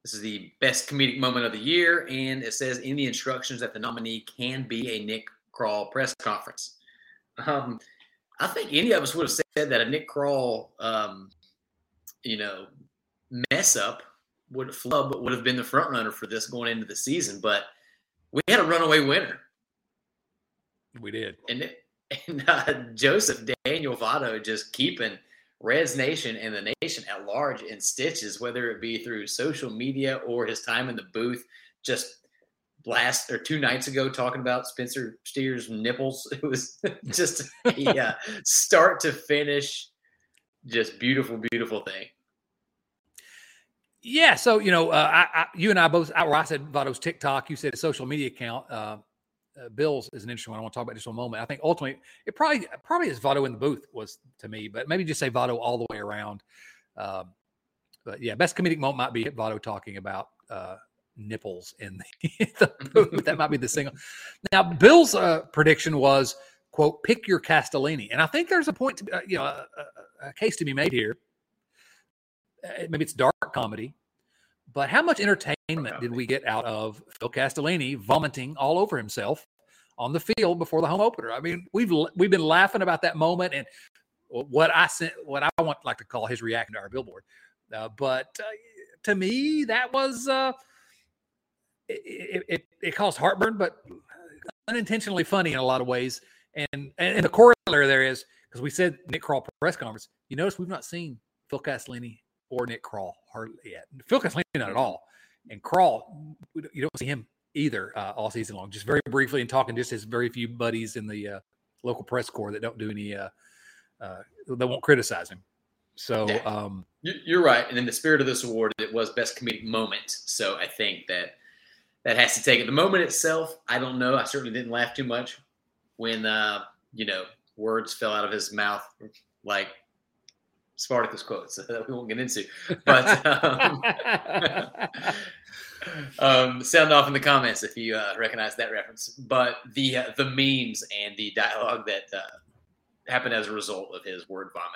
This is the best comedic moment of the year, and it says in the instructions that the nominee can be a Nick Krall press conference. Um, I think any of us would have said that a Nick Krall, um, you know, mess up would flub would have been the front runner for this going into the season, but we had a runaway winner. We did, and and uh, Joseph Daniel Votto just keeping Reds Nation and the nation at large in stitches, whether it be through social media or his time in the booth. Just last or two nights ago, talking about Spencer Steer's nipples. It was just a uh, start to finish, just beautiful, beautiful thing. Yeah. So, you know, uh, I, I, you and I both, I, I said Votto's TikTok, you said a social media account. Uh, uh, Bill's is an interesting one. I want to talk about just for a moment. I think ultimately it probably, probably is Votto in the booth was to me, but maybe just say Votto all the way around. Um, but yeah, best comedic moment might be Votto talking about uh, nipples in the, the booth. That might be the single. Now, Bill's uh, prediction was, quote, pick your Castellini. And I think there's a point to, uh, you know, a, a, a case to be made here. Uh, maybe it's dark comedy, but how much entertainment did we get out of Phil Castellini vomiting all over himself on the field before the home opener? I mean, we've we've been laughing about that moment and what I sent, what I want like to call his reaction to our billboard. Uh, but uh, to me, that was uh, it, it. It caused heartburn, but unintentionally funny in a lot of ways. And and the corollary there is because we said Nick Krall press conference. You notice we've not seen Phil Castellini or Nick Krall hardly yet. Phil Castellini not at all, and Krall you don't see him either uh, all season long. Just very briefly and talking just his very few buddies in the uh, local press corps that don't do any uh, uh, that won't criticize him. So yeah. um, you're right, and in the spirit of this award, it was best comedic moment. So I think that that has to take it. The moment itself, I don't know. I certainly didn't laugh too much when uh, you know words fell out of his mouth like Spartacus quotes that we won't get into, but um, um, sound off in the comments if you uh, recognize that reference. But the uh, the memes and the dialogue that uh, happened as a result of his word vomit.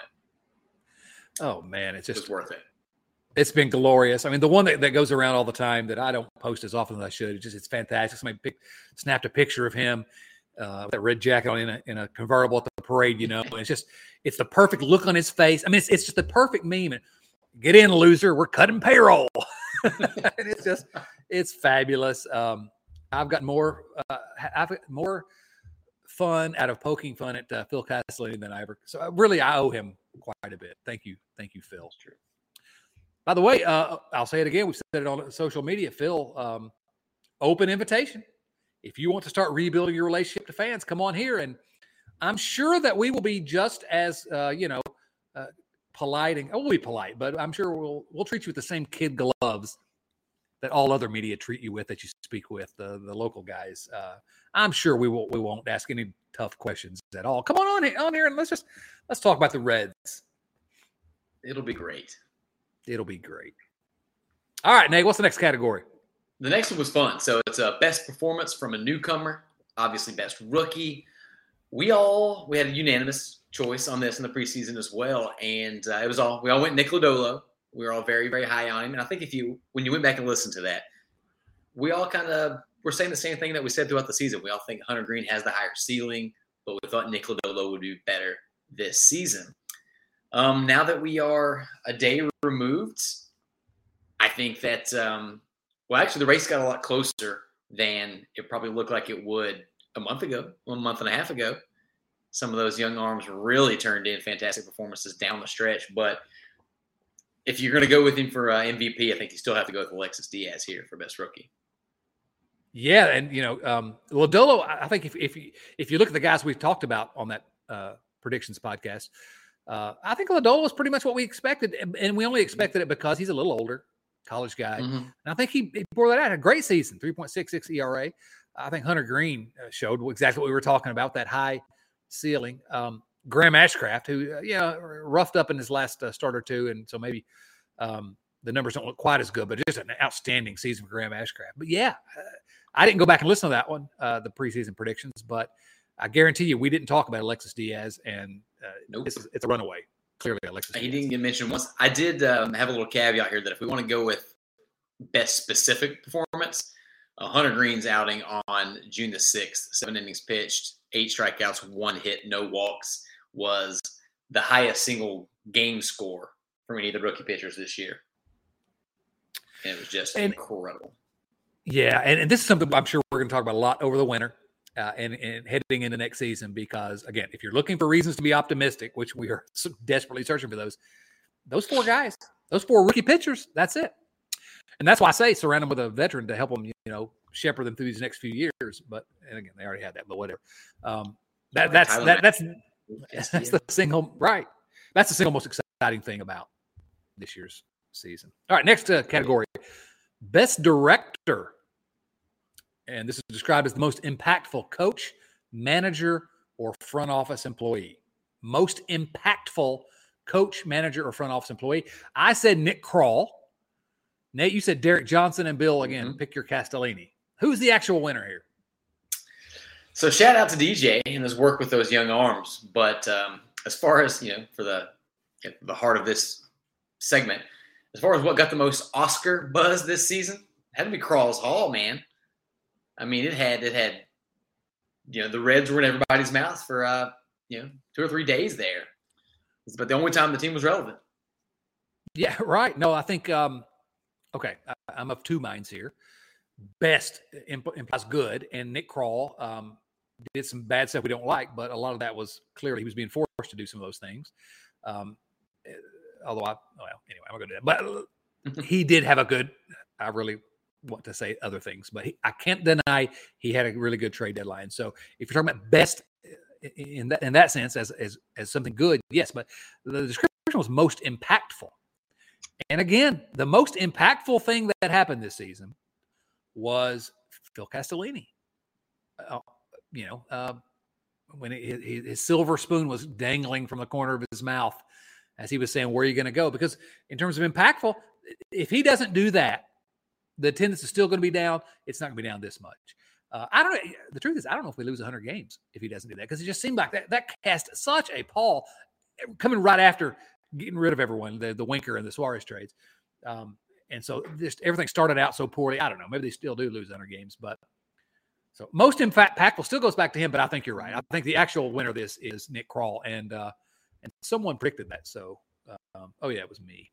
Oh man, it's just it was worth it. It's been glorious. I mean, the one that, that goes around all the time that I don't post as often as I should. It's just it's fantastic. Somebody picked, snapped a picture of him. Uh, with that red jacket on in a, in a convertible at the parade, you know, and it's just, it's the perfect look on his face. I mean, it's, it's just the perfect meme. And get in, loser. We're cutting payroll. And it's just, it's fabulous. Um, I've got more, uh, I've got more fun out of poking fun at uh, Phil Castellini than I ever. So uh, really, I owe him quite a bit. Thank you. Thank you, Phil. True. By the way, uh, I'll say it again. We said it on social media, Phil, um, open invitation. If you want to start rebuilding your relationship to fans, come on here. And I'm sure that we will be just as, uh, you know, uh, polite. And, oh, we'll be polite, but I'm sure we'll we'll treat you with the same kid gloves that all other media treat you with that you speak with, the, the local guys. Uh, I'm sure we, will, we won't ask any tough questions at all. Come on on here, on here and let's just let's talk about the Reds. It'll be great. It'll be great. All right, Nate, what's the next category? The next one was fun. So it's a best performance from a newcomer, obviously best rookie. We all, we had a unanimous choice on this in the preseason as well. And uh, it was all, we all went Nick Lodolo. We were all very, very high on him. And I think if you, when you went back and listened to that, we all kind of were saying the same thing that we said throughout the season. We all think Hunter Green has the higher ceiling, but we thought Nick Lodolo would do better this season. Um, now that we are a day removed, I think that, um, well, actually, the race got a lot closer than it probably looked like it would a month ago, one month and a half ago. Some of those young arms really turned in fantastic performances down the stretch. But if you're going to go with him for uh, M V P, I think you still have to go with Alexis Diaz here for best rookie. Yeah, and, you know, um, Lodolo, I think if, if, you, if you look at the guys we've talked about on that uh, predictions podcast, uh, I think Lodolo was pretty much what we expected. And we only expected it because he's a little older. College guy. Mm-hmm. And I think he, he bore that out. A great season, three point six six E R A. I think Hunter Green showed exactly what we were talking about, that high ceiling. Um, Graham Ashcraft, who, uh, yeah, roughed up in his last uh, start or two. And so maybe um, the numbers don't look quite as good, but just an outstanding season for Graham Ashcraft. But yeah, uh, I didn't go back and listen to that one, uh, the preseason predictions, but I guarantee you we didn't talk about Alexis Diaz, and uh, nope. it's, it's a runaway. Clearly, Alexis. He didn't get mentioned once. I did um, have a little caveat here that if we want to go with best specific performance. Uh, Hunter Green's outing on June the sixth, seven innings pitched, eight strikeouts, one hit, no walks, was the highest single game score from any of the rookie pitchers this year. And it was just and, incredible. Yeah, and, and this is something I'm sure we're going to talk about a lot over the winter uh, and, and heading into next season because, again, if you're looking for reasons to be optimistic, which we are so desperately searching for those, those four guys, those four rookie pitchers, that's it. And that's why I say surround them with a veteran to help them, you know, shepherd them through these next few years. But, and again, they already had that, but whatever. Um, that, that's that, that's that's the single, right. That's the single most exciting thing about this year's season. All right, next uh, category, best director. And this is described as the most impactful coach, manager, or front office employee. Most impactful coach, manager, or front office employee. I said Nick Krall. Nate, you said Derek Johnson, and Bill, again, mm-hmm. pick your Castellini. Who's the actual winner here? So shout out to D J and his work with those young arms. But um, as far as, you know, for the the heart of this segment, as far as what got the most Oscar buzz this season, it had to be Krall's Hall, man. I mean, it had, it had, you know, the Reds were in everybody's mouth for, uh, you know, two or three days there. But the only time the team was relevant. Yeah, right. No, I think, um, okay, I, I'm of two minds here. Best implies good, and Nick Krall um, did some bad stuff we don't like, but a lot of that was clearly he was being forced to do some of those things. Um, although I, well, anyway, I'm going to do that. But he did have a good, I really want to say other things, but he, I can't deny he had a really good trade deadline. So if you're talking about best in that in that sense as as as something good, yes, but the description was most impactful. And again, the most impactful thing that happened this season was Phil Castellini. Uh, you know, uh, when it, his, his silver spoon was dangling from the corner of his mouth as he was saying, where are you going to go? Because in terms of impactful, if he doesn't do that, the attendance is still going to be down. It's not going to be down this much. Uh, I don't know. The truth is, I don't know if we lose one hundred games if he doesn't do that, because it just seemed like that, that cast such a pall coming right after getting rid of everyone, the, the Winker and the Suarez trades. Um, and so just everything started out so poorly. I don't know. Maybe they still do lose one hundred games, but so most impactful still goes back to him, but I think you're right. I think the actual winner of this is Nick Krall, and uh, and someone predicted that. So, um, oh yeah, it was me.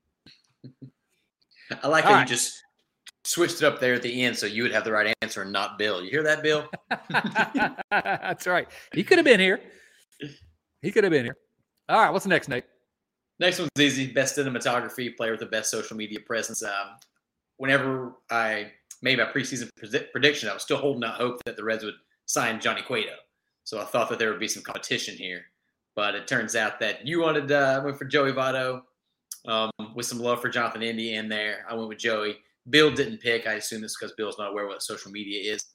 I like All how right. you just switched it up there at the end so you would have the right answer and not Bill. You hear that, Bill? That's right. He could have been here. He could have been here. All right, what's next, Nate? Next one's easy. Best cinematography, player with the best social media presence. Um, whenever I made my preseason pre- prediction, I was still holding out hope that the Reds would sign Johnny Cueto. So I thought that there would be some competition here. But it turns out that you wanted uh, went for Joey Votto um, with some love for Jonathan India in there. I went with Joey. Bill didn't pick. I assume it's because Bill's not aware what social media is.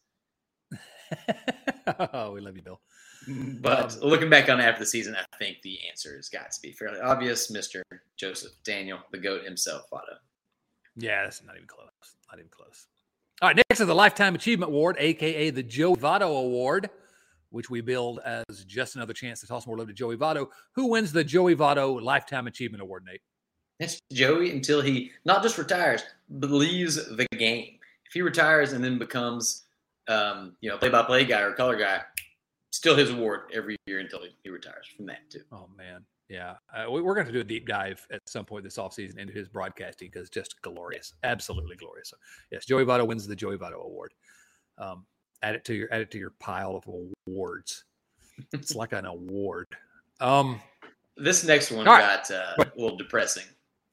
Oh, we love you, Bill. But um, looking back on it after the season, I think the answer has got to be fairly obvious. Mister Joseph Daniel, the GOAT himself, Votto. Yeah, that's not even close. Not even close. All right, next is the Lifetime Achievement Award, a k a the Joey Votto Award, which we build as just another chance to toss more love to Joey Votto. Who wins the Joey Votto Lifetime Achievement Award, Nate? That's Joey until he not just retires, but leaves the game. If he retires and then becomes, um, you know, play-by-play guy or color guy, still his award every year until he, he retires from that too. Oh man, yeah, uh, we, we're going to do a deep dive at some point this offseason into his broadcasting because just glorious, absolutely glorious. So, yes, Joey Votto wins the Joey Votto Award. Um, add it to your add it to your pile of awards. It's like an award. Um, this next one right. got uh, a little depressing.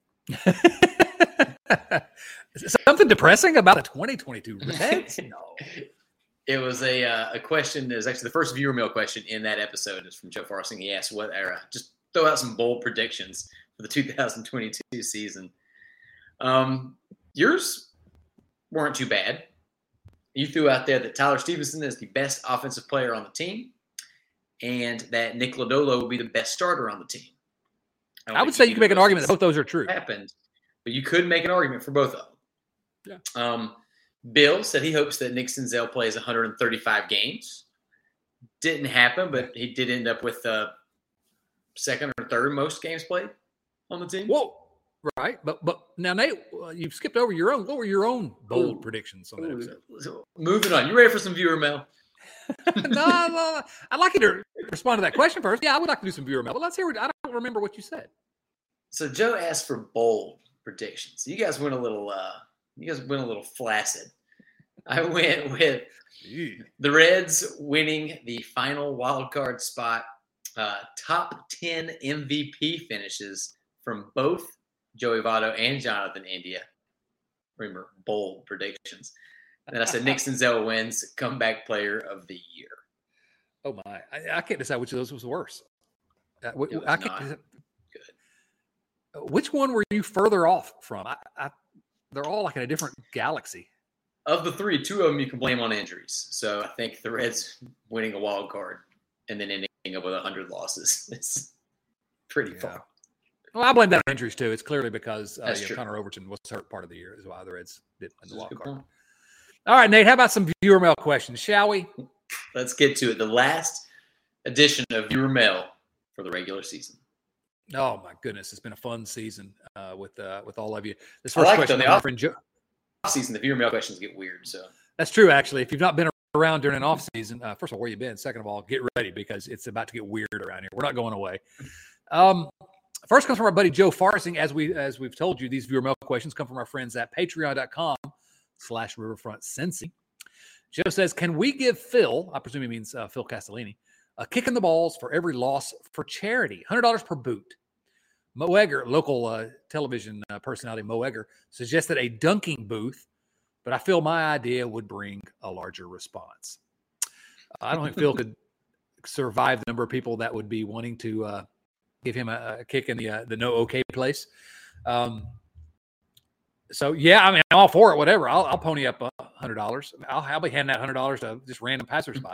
Something depressing about the twenty twenty-two Reds? No. It was a uh, a question. It was actually the first viewer mail question in that episode. It's from Joe Farsing. He asked, "What era?" Just throw out some bold predictions for the two thousand twenty-two season. Um, yours weren't too bad. You threw out there that Tyler Stevenson is the best offensive player on the team, and that Nick Lodolo will be the best starter on the team. I, I would say you can make an argument that both those are true. Happened, but you could make an argument for both of them. Yeah. Um, Bill said he hopes that Nick Senzel plays one hundred thirty-five games. Didn't happen, but he did end up with uh, second or third most games played on the team. Whoa. Right, but but now Nate, uh, you've skipped over your own. What were your own bold Ooh. predictions on that Ooh. episode? So, moving on. You ready for some viewer mail? no, no, I'd like you to respond to that question first. Yeah, I would like to do some viewer mail, but let's hear it. I don't remember what you said. So Joe asked for bold predictions. You guys went a little. Uh, you guys went a little flaccid. I went with the Reds winning the final wild card spot. Uh, top ten M V P finishes from both Joey Votto and Jonathan India. Remember, bold predictions. And then I said Nick Senzel wins comeback player of the year. Oh my! I, I can't decide which of those was worse. Uh, It was I can't. not decide- good. Which one were you further off from? I, I, they're all like in a different galaxy. Of the three, two of them you can blame on injuries. So I think the Reds winning a wild card and then ending up with one hundred losses is pretty Yeah. far. Well, I blame that on injuries too. It's clearly because uh, That's you know, true. Connor Overton was hurt part of the year, is why the Reds didn't win the That's a wild good card. point. All right, Nate. How about some viewer mail questions, shall we? Let's get to it. The last edition of viewer mail for the regular season. Oh my goodness, it's been a fun season uh, with uh, with all of you. This I first like it, question though. from The my friend Joe. Off season, the viewer mail questions get weird. So That's true, actually. If you've not been around during an off season, uh, first of all, where you been? Second of all, get ready because it's about to get weird around here. We're not going away. Um, first comes from our buddy Joe Farsing. As we as we've told you, these viewer mail questions come from our friends at patreon.com slash Riverfront Cincy. Joe says, "Can we give Phil, I presume he means uh, Phil Castellini, a kick in the balls for every loss for charity? one hundred dollars per boot." Mo Egger, local uh, television uh, personality Mo Egger, suggested a dunking booth, but I feel my idea would bring a larger response. I don't think Phil could survive the number of people that would be wanting to uh, give him a, a kick in the uh, the no okay place. Um, so yeah, I mean, I'm all for it. Whatever, I'll, I'll pony up a hundred dollars. I'll, I'll be handing out hundred dollars to just random passersby.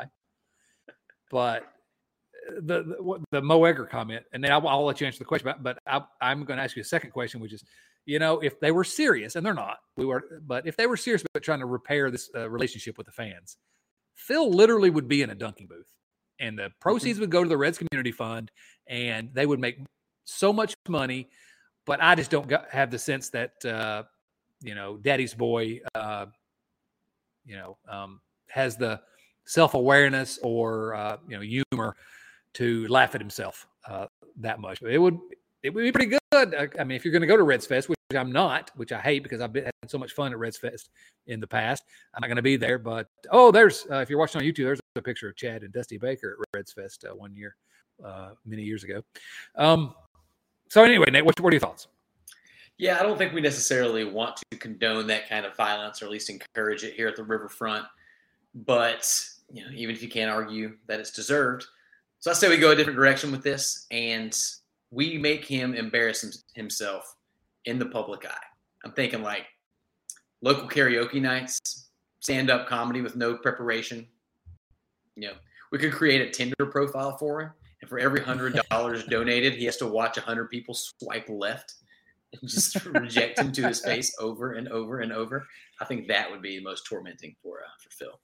But the the, the Mo Egger comment, and then I'll, I'll let you answer the question. But, but I, I'm going to ask you a second question, which is, you know, if they were serious, and they're not, we were, but if they were serious about trying to repair this uh, relationship with the fans, Phil literally would be in a dunking booth, and the proceeds mm-hmm. would go to the Reds Community Fund, and they would make so much money. But I just don't got, have the sense that uh, you know, Daddy's boy, uh, you know, um, has the self-awareness or uh, you know, humor to laugh at himself uh, that much. It would it would be pretty good. I, I mean, if you're going to go to Reds Fest, which I'm not, which I hate because I've been, had so much fun at Reds Fest in the past. I'm not going to be there, but oh, there's uh, if you're watching on YouTube, there's a picture of Chad and Dusty Baker at Reds Fest uh, one year, uh, many years ago. Um, so anyway, Nate, what, what are your thoughts? Yeah, I don't think we necessarily want to condone that kind of violence, or at least encourage it here at the Riverfront. But you know, even if you can't argue that it's deserved, so I say we go a different direction with this, and we make him embarrass himself in the public eye. I'm thinking like local karaoke nights, stand-up comedy with no preparation. You know, we could create a Tinder profile for him, and for every hundred dollars donated, he has to watch a hundred people swipe left and just reject him to his face over and over and over. I think that would be the most tormenting for uh, for Phil.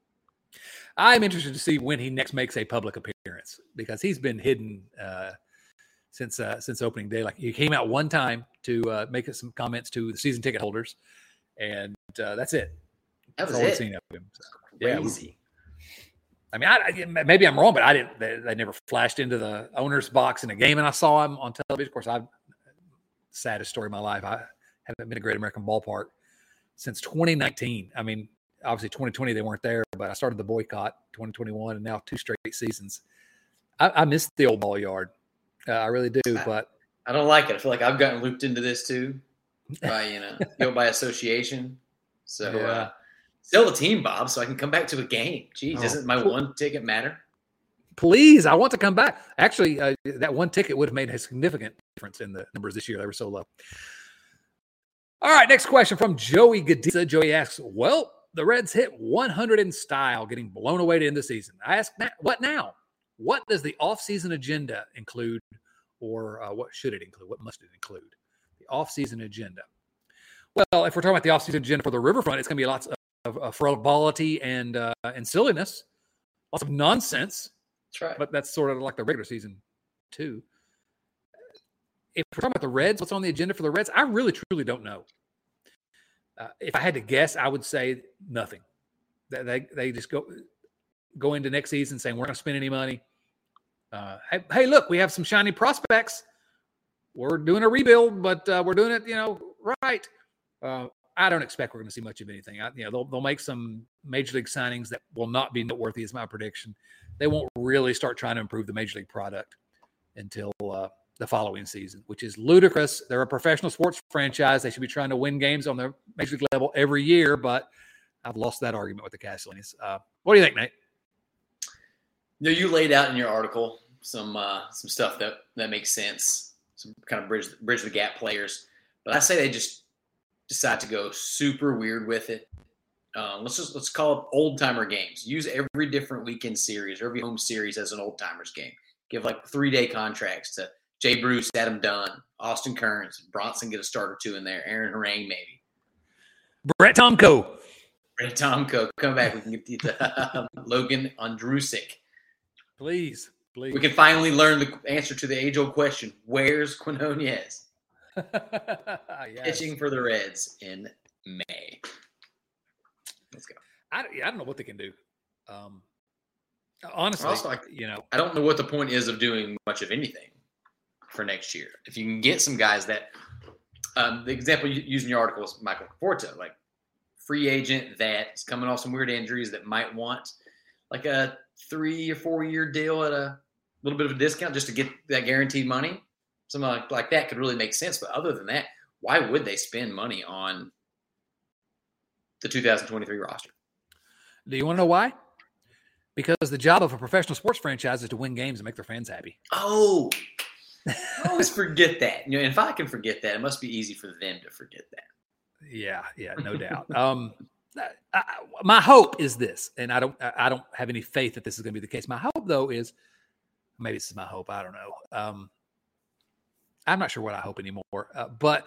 I'm interested to see when he next makes a public appearance, because he's been hidden uh, since uh, since opening day. Like, he came out one time to uh, make some comments to the season ticket holders, and uh, that's it. That was that's all it. we've seen of him. So, yeah, Crazy. I mean, I, I, maybe I'm wrong, but I didn't. They, they never flashed into the owner's box in a game, and I saw him on television. Of course, I've saddest story of my life. I haven't been to Great American Ballpark since twenty nineteen. I mean, obviously twenty twenty they weren't there, but I started the boycott twenty twenty-one, and now two straight seasons. I, I miss the old ball yard. Uh, I really do, I, but I don't like it. I feel like I've gotten looped into this too, by you know, guilt by association. So yeah. uh, sell the team, Bob, so I can come back to a game. Jeez, Oh, doesn't my cool. one ticket matter? Please, I want to come back. Actually, uh, that one ticket would have made a significant difference in the numbers this year. They were so low. All right, next question from Joey Gadiza. Joey asks, well, the Reds hit one hundred in style, getting blown away to end the season. I ask, what now? What does the offseason agenda include, or uh, what should it include? What must it include? The offseason agenda. Well, if we're talking about the offseason agenda for the Riverfront, it's going to be lots of, of, of frivolity and uh, and silliness, lots of nonsense. That's right. But that's sort of like the regular season too. if we're talking about the Reds, what's on the agenda for the Reds, I really, truly don't know. Uh, if I had to guess, I would say nothing. They they, they just go go into next season saying we're not going to spend any money. Uh, hey, hey, look, we have some shiny prospects. We're doing a rebuild, but uh, we're doing it, you know, right. Uh, I don't expect we're going to see much of anything. I, you know, they'll they'll make some major league signings that will not be noteworthy, is my prediction. They won't really start trying to improve the major league product until uh, the following season, which is ludicrous. They're a professional sports franchise. They should be trying to win games on the major league level every year, but I've lost that argument with the Castellinis. Uh, what do you think, Nate? You know, you laid out in your article some uh, some stuff that, that makes sense, some kind of bridge bridge the gap players. But I say they just decide to go super weird with it. Um, let's just let's call it old timer games. Use every different weekend series or every home series as an old timers game. Give like three day contracts to Jay Bruce, Adam Dunn, Austin Kearns, Bronson, get a start or two in there. Aaron Harang maybe. Brett Tomko. Brett Tomko, come back. We can get the, uh, Logan Ondrusik. Please, please. We can finally learn the answer to the age-old question: where's Quinones? Yes. Pitching for the Reds in May. Let's go. I, I don't know what they can do. Um, honestly, Also, like, you know, I don't know what the point is of doing much of anything for next year. If you can get some guys that, um, the example you used in your article is Michael Conforto, like free agent that's coming off some weird injuries that might want like a three or four year deal at a little bit of a discount just to get that guaranteed money. Something like, like that could really make sense. But other than that, why would they spend money on the two thousand twenty-three roster? Do you want to know why? Because the job of a professional sports franchise is to win games and make their fans happy. Oh, I always forget that. You know, and if I can forget that, it must be easy for them to forget that. Yeah, yeah, no doubt. Um, I, I, my hope is this, and I don't, I don't have any faith that this is going to be the case. My hope, though, is maybe this is my hope. I don't know. Um, I'm not sure what I hope anymore, uh, but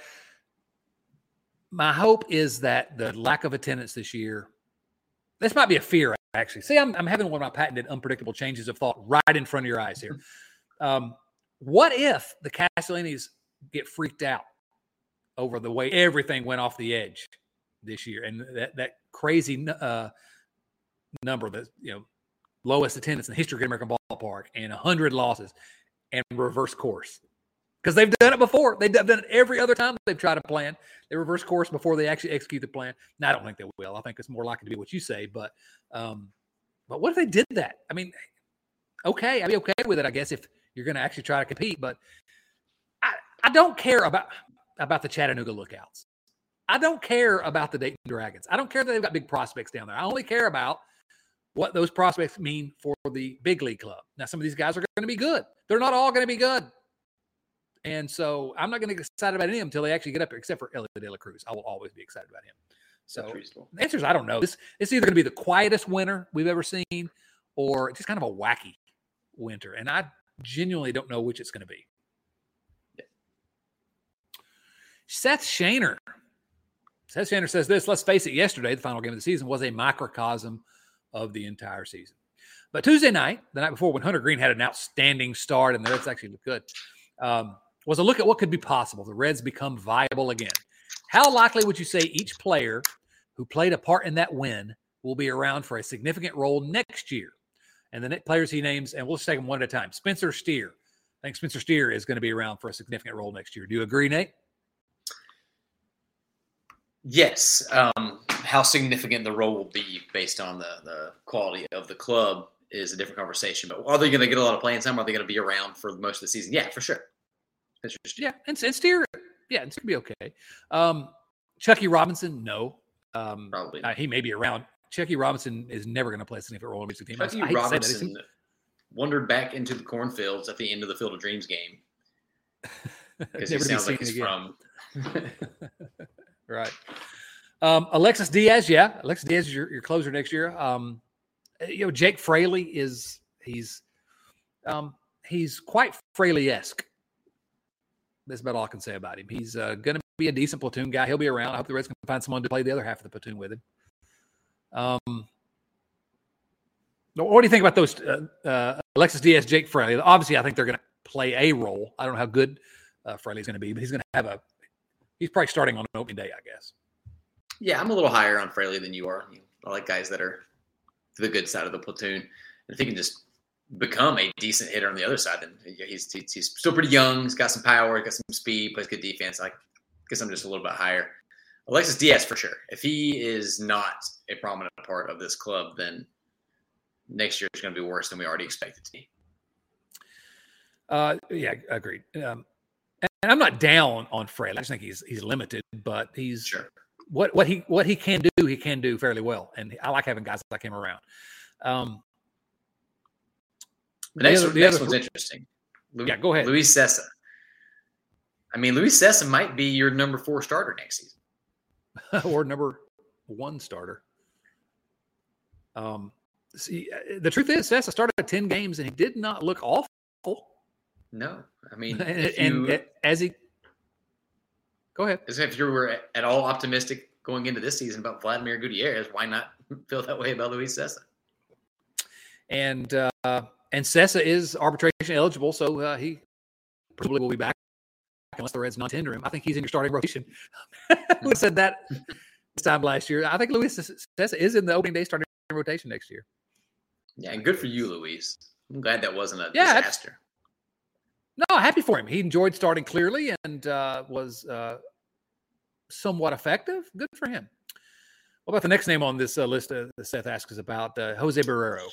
my hope is that the lack of attendance this year. This might be a fear, actually. See, I'm, I'm having one of my patented unpredictable changes of thought right in front of your eyes here. Um, what if the Castellinis get freaked out over the way everything went off the edge this year, and that that crazy uh, number, the you know lowest attendance in the history of Great American Ballpark, and a hundred losses, and reverse course? Because they've done it before. They've done it every other time they've tried a plan. They reverse course before they actually execute the plan. Now, I don't think they will. I think it's more likely to be what you say. But um, but what if they did that? I mean, okay, I'd be okay with it, I guess, if you're going to actually try to compete. But I, I don't care about, about the Chattanooga Lookouts. I don't care about the Dayton Dragons. I don't care that they've got big prospects down there. I only care about what those prospects mean for the big league club. Now, some of these guys are going to be good. They're not all going to be good. And so I'm not going to get excited about any of them until they actually get up there, except for Elliot De La Cruz. I will always be excited about him. So the answer is I don't know. This it's either going to be the quietest winter we've ever seen or just kind of a wacky winter. And I genuinely don't know which it's going to be. Yeah. Seth Shaner. Seth Shaner says this: let's face it, yesterday, the final game of the season, was a microcosm of the entire season. But Tuesday night, the night before, when Hunter Green had an outstanding start and the Reds actually looked good, um, was a look at what could be possible. The Reds become viable again. How likely would you say each player who played a part in that win will be around for a significant role next year? And the next players he names, and we'll just take them one at a time. Spencer Steer. I think Spencer Steer is going to be around for a significant role next year. Do you agree, Nate? Yes. Um, how significant the role will be based on the, the quality of the club is a different conversation. But are they going to get a lot of playing time? Are they going to be around for most of the season? Yeah, for sure. Yeah, and, and Steer, yeah, it's going to be okay. Um, Chucky Robinson, no. Um, Probably. Uh, he may be around. Chucky Robinson is never going to play a significant role in the music team. Chucky I, I Robinson wandered back into the cornfields at the end of the Field of Dreams game. Because he sounds like he's again. from. Right. Um, Alexis Diaz, yeah. Alexis Diaz is your, your closer next year. Um, you know, Jake Fraley is, he's, um, he's quite Fraley-esque. That's about all I can say about him. He's uh, going to be a decent platoon guy. He'll be around. I hope the Reds can find someone to play the other half of the platoon with him. Um, what do you think about those uh, uh, Alexis Diaz, Jake Fraley? Obviously, I think they're going to play a role. I don't know how good uh, Fraley's going to be, but he's going to have a he's probably starting on opening day, I guess. Yeah, I'm a little higher on Fraley than you are. I like guys that are the good side of the platoon. And if he can just become a decent hitter on the other side, then he's he's, he's still pretty young. He's got some power, he's got some speed, plays good defense. I guess I'm just a little bit higher. Alexis Diaz for sure. If he is not a prominent part of this club, then next year is going to be worse than we already expect it to be. Uh, yeah, agreed. Um, and I'm not down on Fraley. I just think he's he's limited, but he's sure. what what he what he can do, he can do fairly well, and I like having guys like him around. Um, the next, the other, the the next other, one's interesting. Lu- yeah, go ahead. Luis Cessa. I mean, Luis Cessa might be your number four starter next season. Or number one starter. Um, see, the truth is, Cessa started ten games and he did not look awful. No, I mean, and, if you, and as he, go ahead. As if you were at all optimistic going into this season about Vladimir Gutierrez, why not feel that way about Luis Cessa? And uh, and Cessa is arbitration eligible, so uh, he probably will be back unless the Reds not tender him. I think he's in your starting rotation. We said that this time last year. I think Luis Cessa is in the opening day starting rotation next year. Yeah, and good for you, Luis. I'm glad that wasn't a yeah, disaster. No, happy for him. He enjoyed starting clearly and uh, was uh, somewhat effective. Good for him. What about the next name on this uh, list uh, that Seth asks us about? Uh, Jose Barrero.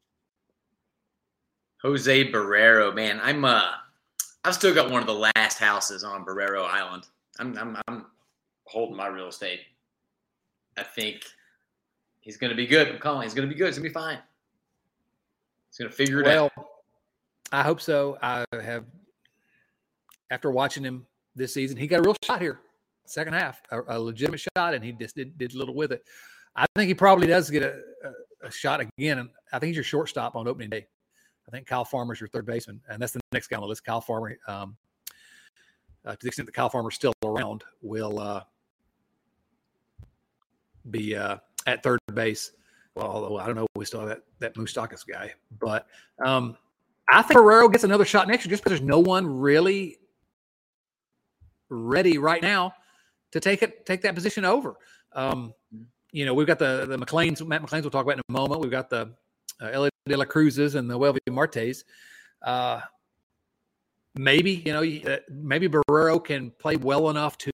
Jose Barrero, man, I'm uh, I've still got one of the last houses on Barrero Island. I'm I'm, I'm holding my real estate. I think he's going to be good. I'm calling. He's going to be good. He's going to be fine. He's going to figure it well, out. I hope so. I have, after watching him this season, he got a real shot here, second half, a, a legitimate shot, and he just did, did little with it. I think he probably does get a, a, a shot again, and I think he's your shortstop on opening day. I think Kyle Farmer's your third baseman, and that's the next guy on the list. Kyle Farmer, um, uh, to the extent that Kyle Farmer's still around, will uh, be uh, at third base. Well, although I don't know, we still have that, that Moustakas guy. But um, I think Barrero gets another shot next year just because there's no one really ready right now to take it, take that position over. Um, you know, we've got the the McLeans, Matt McLeans we'll talk about in a moment. We've got the uh, Elliot De La Cruzes and the Welvy Martes. Uh, maybe, you know, maybe Barrero can play well enough to,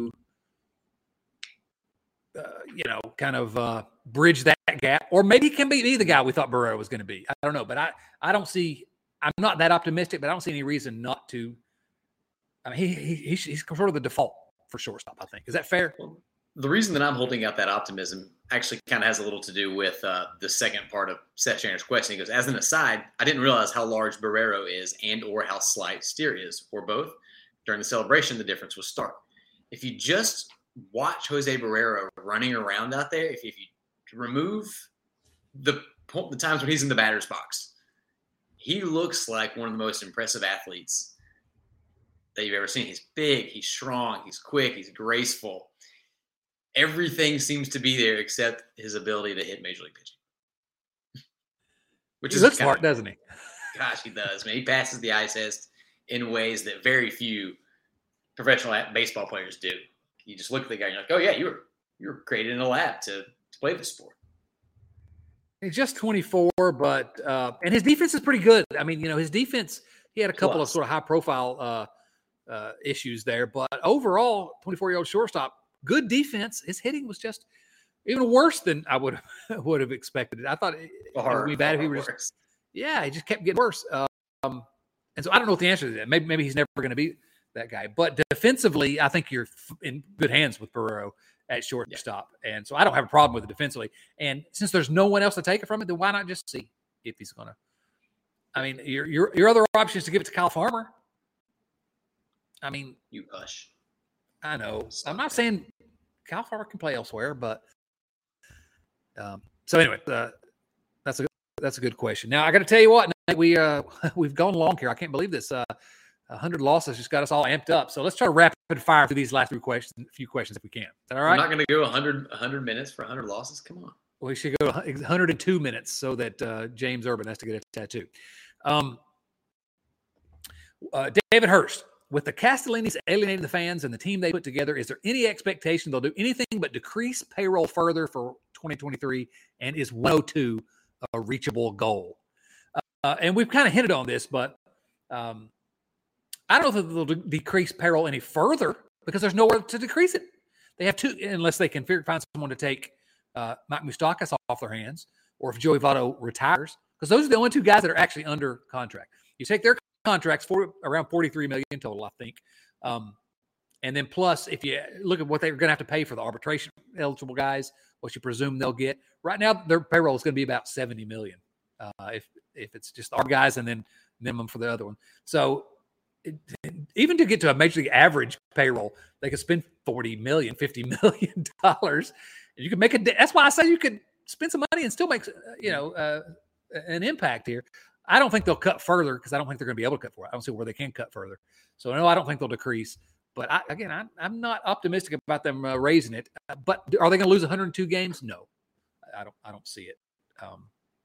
uh, you know, kind of uh, bridge that gap. Or maybe he can be, be the guy we thought Barrero was going to be. I don't know. But I, I don't see – I'm not that optimistic, but I don't see any reason not to – I mean, he, he he's, he's sort of the default for shortstop, I think. Is that fair? Well, the reason that I'm holding out that optimism actually kind of has a little to do with uh, the second part of Seth Chandler's question. He goes, as an aside, I didn't realize how large Barrero is and or how slight Steer is, or both. During the celebration, the difference was stark. If you just watch Jose Barrero running around out there, if, if you remove the, the times when he's in the batter's box, he looks like one of the most impressive athletes that you've ever seen. He's big, he's strong, he's quick, he's graceful. Everything seems to be there except his ability to hit major league pitching. Which he is looks smart, doesn't he? Gosh, he does, man. He passes the eye test in ways that very few professional baseball players do. You just look at the guy and you're like, oh, yeah, you were you were created in a lab to, to play the sport. He's just twenty-four, but uh, – and his defense is pretty good. I mean, you know, his defense – he had a couple Plus. of sort of high-profile uh, uh, issues there. But overall, twenty-four-year-old shortstop, good defense. His hitting was just even worse than I would would have expected it. I thought it, Far, it would be bad if he was just – yeah, he just kept getting worse. Um, and so I don't know what the answer to that. Maybe, maybe he's never going to be that guy. But defensively, I think you're in good hands with Barrero at shortstop. Yeah. And so I don't have a problem with it defensively. And since there's no one else to take it from it, then why not just see if he's going to – I mean, your, your your other option is to give it to Kyle Farmer. I mean – You hush. I know. Stop I'm not that. saying Kyle Farmer can play elsewhere, but um, – so anyway, uh, that's a that's a good question. Now, I got to tell you what, we, uh, we've gone long here. I can't believe this. Uh, one hundred losses just got us all amped up. So let's try to rapid fire through these last three questions, a few questions if we can. Is that all right? We're not going to go one hundred, one hundred minutes for one hundred losses? Come on. We should go one hundred two minutes so that uh, James Urban has to get a tattoo. Um, uh, David Hurst. with the Castellinis alienating the fans and the team they put together, is there any expectation they'll do anything but decrease payroll further for twenty twenty-three? And is one oh two a reachable goal? Uh, and we've kind of hinted on this, but um, I don't know if they'll de- decrease payroll any further because there's nowhere to decrease it. They have two, unless they can figure, find someone to take uh, Mike Moustakas off their hands, or if Joey Votto retires, because those are the only two guys that are actually under contract. You take their contracts for around forty-three million dollars total, I think. Um, and then plus, if you look at what they're going to have to pay for the arbitration eligible guys, what you presume they'll get. Right now, their payroll is going to be about seventy million dollars uh, if if it's just our guys and then minimum for the other one. So it, even to get to a major league average payroll, they could spend forty million dollars, fifty million dollars. And you could make a – that's why I say you could spend some money and still make, you know, uh, an impact here. I don't think they'll cut further because I don't think they're going to be able to cut for it. I don't see where they can cut further. So, no, I don't think they'll decrease. But, I, again, I, I'm not optimistic about them uh, raising it. Uh, but are they going to lose one hundred two games? No. I don't I don't see it. Um,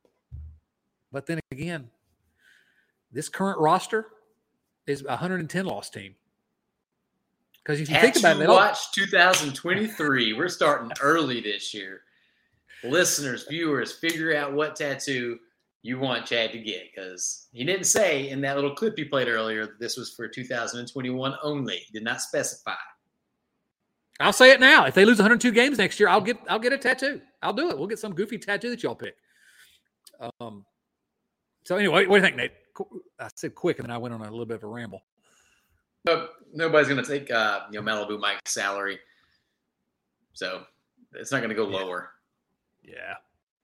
but then again, this current roster is a one hundred ten loss team. Because if you Had think about to it, watch two thousand twenty-three. We're starting early this year. Listeners, viewers, figure out what tattoo you want Chad to get, because he didn't say in that little clip he played earlier that this was for two thousand twenty-one only. He did not specify. I'll say it now. If they lose one hundred two games next year, I'll get I'll get a tattoo. I'll do it. We'll get some goofy tattoo that y'all pick. Um. So anyway, what do you think, Nate? I said quick, and then I went on a little bit of a ramble. No, nobody's going to take uh, you know Malibu Mike's salary, so it's not going to go Yeah. lower. Yeah.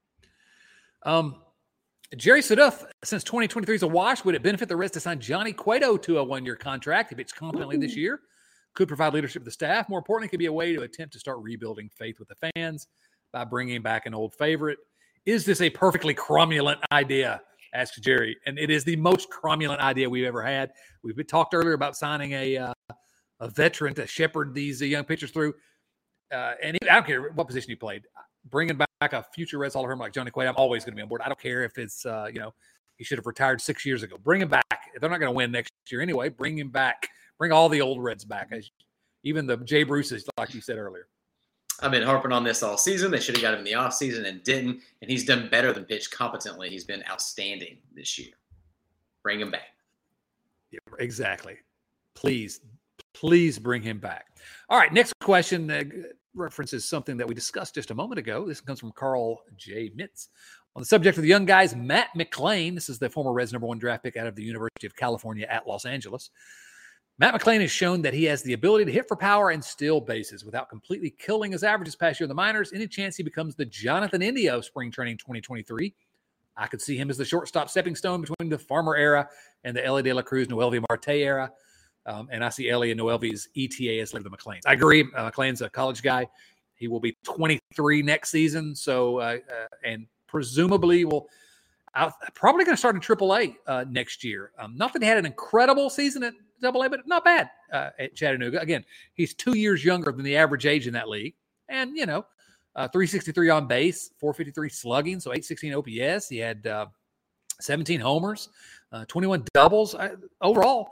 Um, Jerry Saduff, since twenty twenty-three is a wash, would it benefit the Reds to sign Johnny Cueto to a one-year contract if it's competently this year? Could provide leadership to the staff. More importantly, could be a way to attempt to start rebuilding faith with the fans by bringing back an old favorite. Is this a perfectly cromulent idea? Asked Jerry. And it is the most cromulent idea we've ever had. We've been talked earlier about signing a uh, a veteran to shepherd these uh, young pitchers through. Uh, and even, I don't care what position you played. Bringing back a future Reds Hall of Famer like Johnny Cueto, I'm always going to be on board. I don't care if it's, uh, you know, he should have retired six years ago. Bring him back. If they're not going to win next year anyway, bring him back. Bring all the old Reds back. As, even the Jay Bruces, like you said earlier. I've been harping on this all season. They should have got him in the offseason and didn't. And he's done better than pitch competently. He's been outstanding this year. Bring him back. Yeah, exactly. Please, please bring him back. All right, next question uh, references something that we discussed just a moment ago. This comes from Carl J. Mitz. On the subject of the young guys, Matt McClain, this is the former Reds number one draft pick out of the University of California at Los Angeles. Matt McClain has shown that he has the ability to hit for power and steal bases without completely killing his averages past year in the minors. Any chance he becomes the Jonathan India of spring training twenty twenty-three? I could see him as the shortstop stepping stone between the Farmer era and the Ellie De La Cruz, Noelvi Marte era. Um, and I see Ellie and Noelvi's E T A as later than McClain's. I agree. Uh, McClain's a college guy. He will be twenty-three next season. So, uh, uh, and presumably will uh, probably going to start in triple A uh, next year. Um, not that he had an incredible season at double A, but not bad uh, at Chattanooga. Again, he's two years younger than the average age in that league. And, you know, uh, three sixty-three on base, four fifty-three slugging, so eight sixteen O P S. He had uh, seventeen homers, uh, twenty-one doubles. I, overall,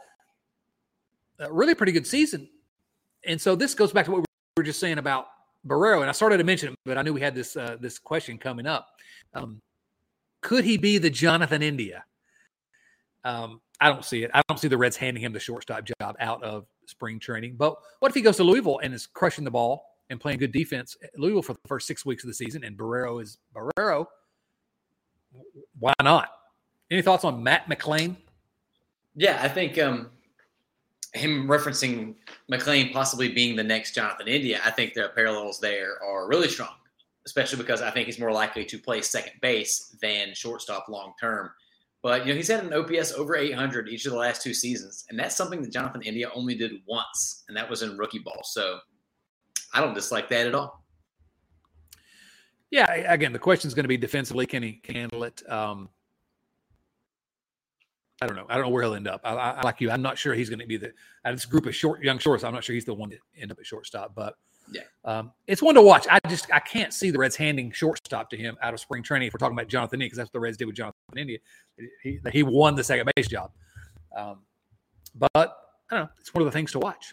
a really pretty good season. And so this goes back to what we were just saying about Barrero. And I started to mention it, but I knew we had this uh, this question coming up. Um, could he be the Jonathan India? Um, I don't see it. I don't see the Reds handing him the shortstop job out of spring training. But what if he goes to Louisville and is crushing the ball and playing good defense at Louisville for the first six weeks of the season, and Barrero is Barrero? Why not? Any thoughts on Matt McClain? Yeah, I think um, him referencing McClain possibly being the next Jonathan India, I think the parallels there are really strong, especially because I think he's more likely to play second base than shortstop long term. But, you know, he's had an O P S over eight hundred each of the last two seasons, and that's something that Jonathan India only did once, and that was in rookie ball. So I don't dislike that at all. Yeah, again, the question is going to be defensively, can he can he handle it? Um, I don't know. I don't know where he'll end up. I, I, I like you. I'm not sure he's going to be the out of this group of short young shorts. I'm not sure he's the one to end up at shortstop, but yeah, um, it's one to watch. I just I can't see the Reds handing shortstop to him out of spring training if we're talking about Jonathan India, because that's what the Reds did with Jonathan India. He he won the second base job, um, but I don't know. It's one of the things to watch.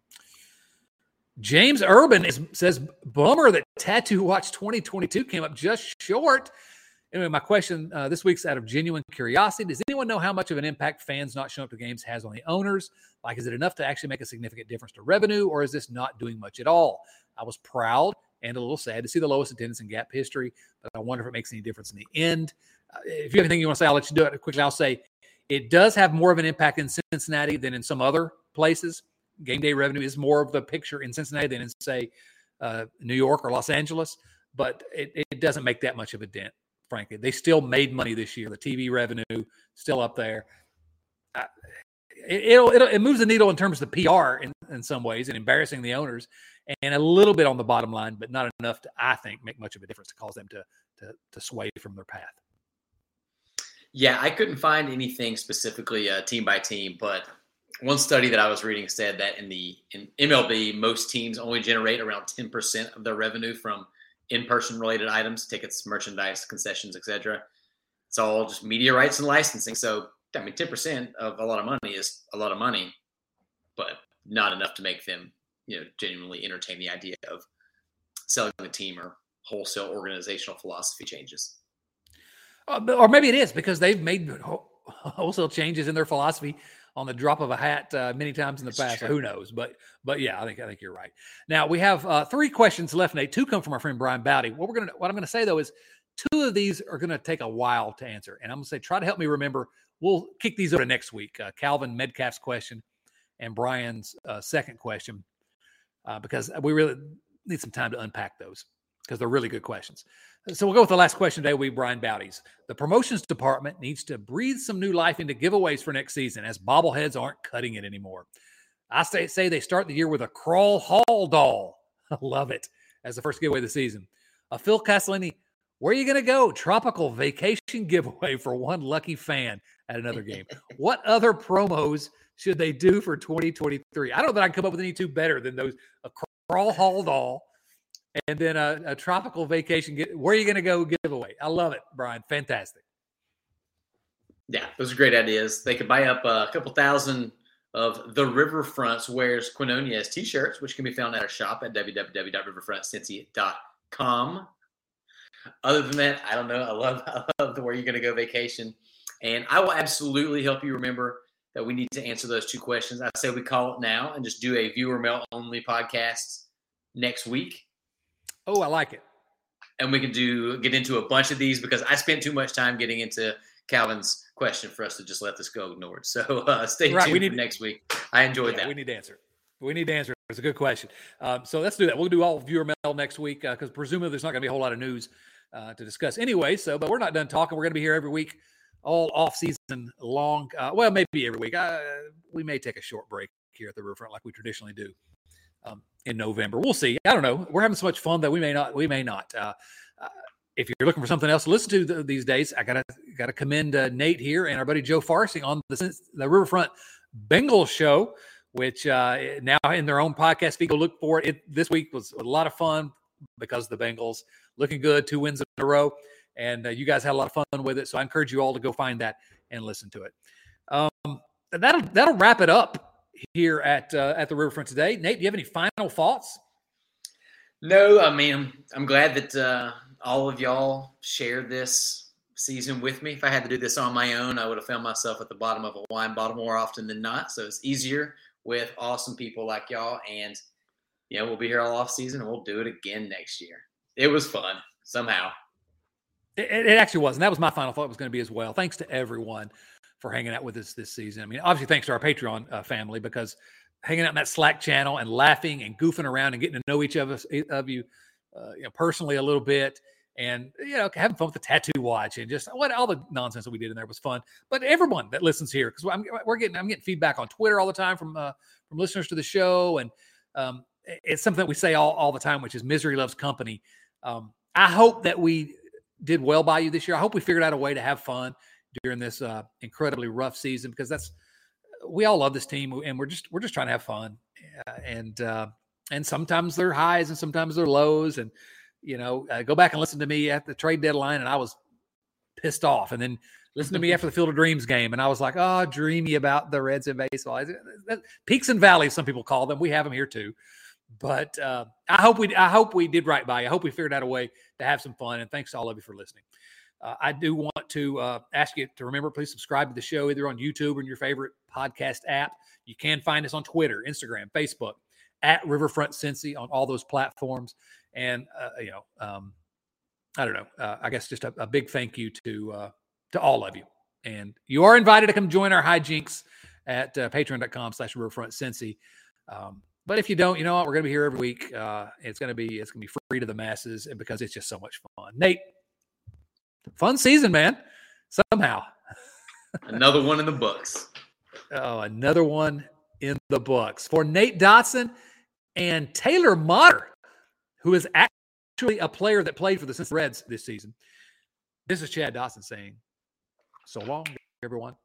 James Urban is, says, bummer that Tattoo Watch twenty twenty-two came up just short. Anyway, my question uh, this week's out of genuine curiosity. Does anyone know how much of an impact fans not showing up to games has on the owners? Like, is it enough to actually make a significant difference to revenue, or is this not doing much at all? I was proud and a little sad to see the lowest attendance in Gap history, but I wonder if it makes any difference in the end. Uh, if you have anything you want to say, I'll let you do it quickly. I'll say it does have more of an impact in Cincinnati than in some other places. Game day revenue is more of the picture in Cincinnati than in, say, uh, New York or Los Angeles, but it, it doesn't make that much of a dent, frankly. They still made money this year. The T V revenue still up there. Uh, it, it'll, it'll, it moves the needle in terms of the P R in, in some ways and embarrassing the owners, and a little bit on the bottom line, but not enough to, I think, make much of a difference to cause them to to, to sway from their path. Yeah, I couldn't find anything specifically uh, team by team, but one study that I was reading said that in the in M L B, most teams only generate around ten percent of their revenue from in-person related items, tickets, merchandise, concessions, et cetera. It's all just media rights and licensing. So, I mean, ten percent of a lot of money is a lot of money, but not enough to make them, you know, genuinely entertain the idea of selling the team or wholesale organizational philosophy changes. Uh, or maybe it is because they've made wholesale changes in their philosophy on the drop of a hat uh, many times in the past. So who knows? But but yeah, I think I think you're right. Now we have uh, three questions left, Nate. Two come from our friend Brian Bowdy. What we're gonna what I'm gonna say though is two of these are gonna take a while to answer, and I'm gonna say try to help me remember. We'll kick these over to next week. Uh, Calvin Medcalf's question and Brian's uh, second question uh, because we really need some time to unpack those because they're really good questions. So we'll go with the last question today. We Brian Bowdy's. The promotions department needs to breathe some new life into giveaways for next season as bobbleheads aren't cutting it anymore. I say, say they start the year with a Crawl Hall doll. I love it. As the first giveaway of the season. A Phil Castellini, where are you going to go? Tropical vacation giveaway for one lucky fan at another game. What other promos should they do for twenty twenty-three? I don't know that I can come up with any two better than those. A Crawl Hall doll. And then a, a tropical vacation. Get, where are you going to go giveaway? I love it, Brian. Fantastic. Yeah, those are great ideas. They could buy up a couple thousand of the Riverfronts Wears Quinonia's t-shirts, which can be found at our shop at w w w dot riverfront cincy dot com. Other than that, I don't know. I love, I love the where you're going to go vacation. And I will absolutely help you remember that we need to answer those two questions. I say we call it now and just do a viewer mail only podcast next week. Oh, I like it. And we can do get into a bunch of these because I spent too much time getting into Calvin's question for us to just let this go ignored. So uh, stay right, tuned we need, for next week. I enjoyed yeah, that. We need to answer. We need to answer. It's a good question. Um, so let's do that. We'll do all viewer mail next week because uh, presumably there's not going to be a whole lot of news uh, to discuss anyway. So, but we're not done talking. We're going to be here every week, all off season long. Uh, well, maybe every week. Uh, we may take a short break here at the Riverfront like we traditionally do. Um, in November. We'll see. I don't know. We're having so much fun that we may not, we may not. Uh, uh, if you're looking for something else to listen to th- these days, I gotta, gotta commend uh, Nate here and our buddy Joe Farsing on the, the Riverfront Bengals show, which uh, now in their own podcast feed, go look for it. it. This week was a lot of fun because the Bengals looking good, two wins in a row. And uh, you guys had a lot of fun with it. So I encourage you all to go find that and listen to it. Um, that'll, that'll wrap it up here at uh, at the Riverfront today. Nate, do you have any final thoughts? No, I mean, I'm, I'm glad that uh, all of y'all shared this season with me. If I had to do this on my own, I would have found myself at the bottom of a wine bottle more often than not. So it's easier with awesome people like y'all. And, you know, we'll be here all off season and we'll do it again next year. It was fun somehow. It, it actually was. And that was my final thought was going to be as well. Thanks to everyone for hanging out with us this season. I mean, obviously thanks to our Patreon uh, family because hanging out in that Slack channel and laughing and goofing around and getting to know each of us, of you, uh, you know, personally a little bit and, you know, having fun with the Tattoo Watch and just what all the nonsense that we did in there was fun. But everyone that listens here, because I'm, we're getting, I'm getting feedback on Twitter all the time from, uh, from listeners to the show. And um, it's something that we say all, all the time, which is misery loves company. Um, I hope that we did well by you this year. I hope we figured out a way to have fun during this uh, incredibly rough season, because that's, we all love this team and we're just, we're just trying to have fun. Uh, and, uh, and sometimes they're highs and sometimes they're lows. And, you know, uh, go back and listen to me at the trade deadline. And I was pissed off. And then listen to me after the Field of Dreams game, and I was like, oh, dreamy about the Reds in baseball. Peaks and valleys, some people call them. We have them here too. But uh, I hope we I hope we did right by you. I hope we figured out a way to have some fun. And thanks to all of you for listening. Uh, I do want to uh, ask you to remember, please subscribe to the show either on YouTube or in your favorite podcast app. You can find us on Twitter, Instagram, Facebook, at Riverfront Cincy on all those platforms. And, uh, you know, um, I don't know, uh, I guess just a, a big thank you to uh, to all of you. And you are invited to come join our hijinks at uh, patreon.com slash Riverfront Cincy. Um, but if you don't, you know what, we're going to be here every week. Uh, it's going to be it's going to be free to the masses because it's just so much fun. Nate. Fun season, man. Somehow. Another one in the books. Oh, another one in the books. For Nate Dotson and Taylor Motter, who is actually a player that played for the Cincinnati Reds this season, this is Chad Dotson saying, so long, everyone.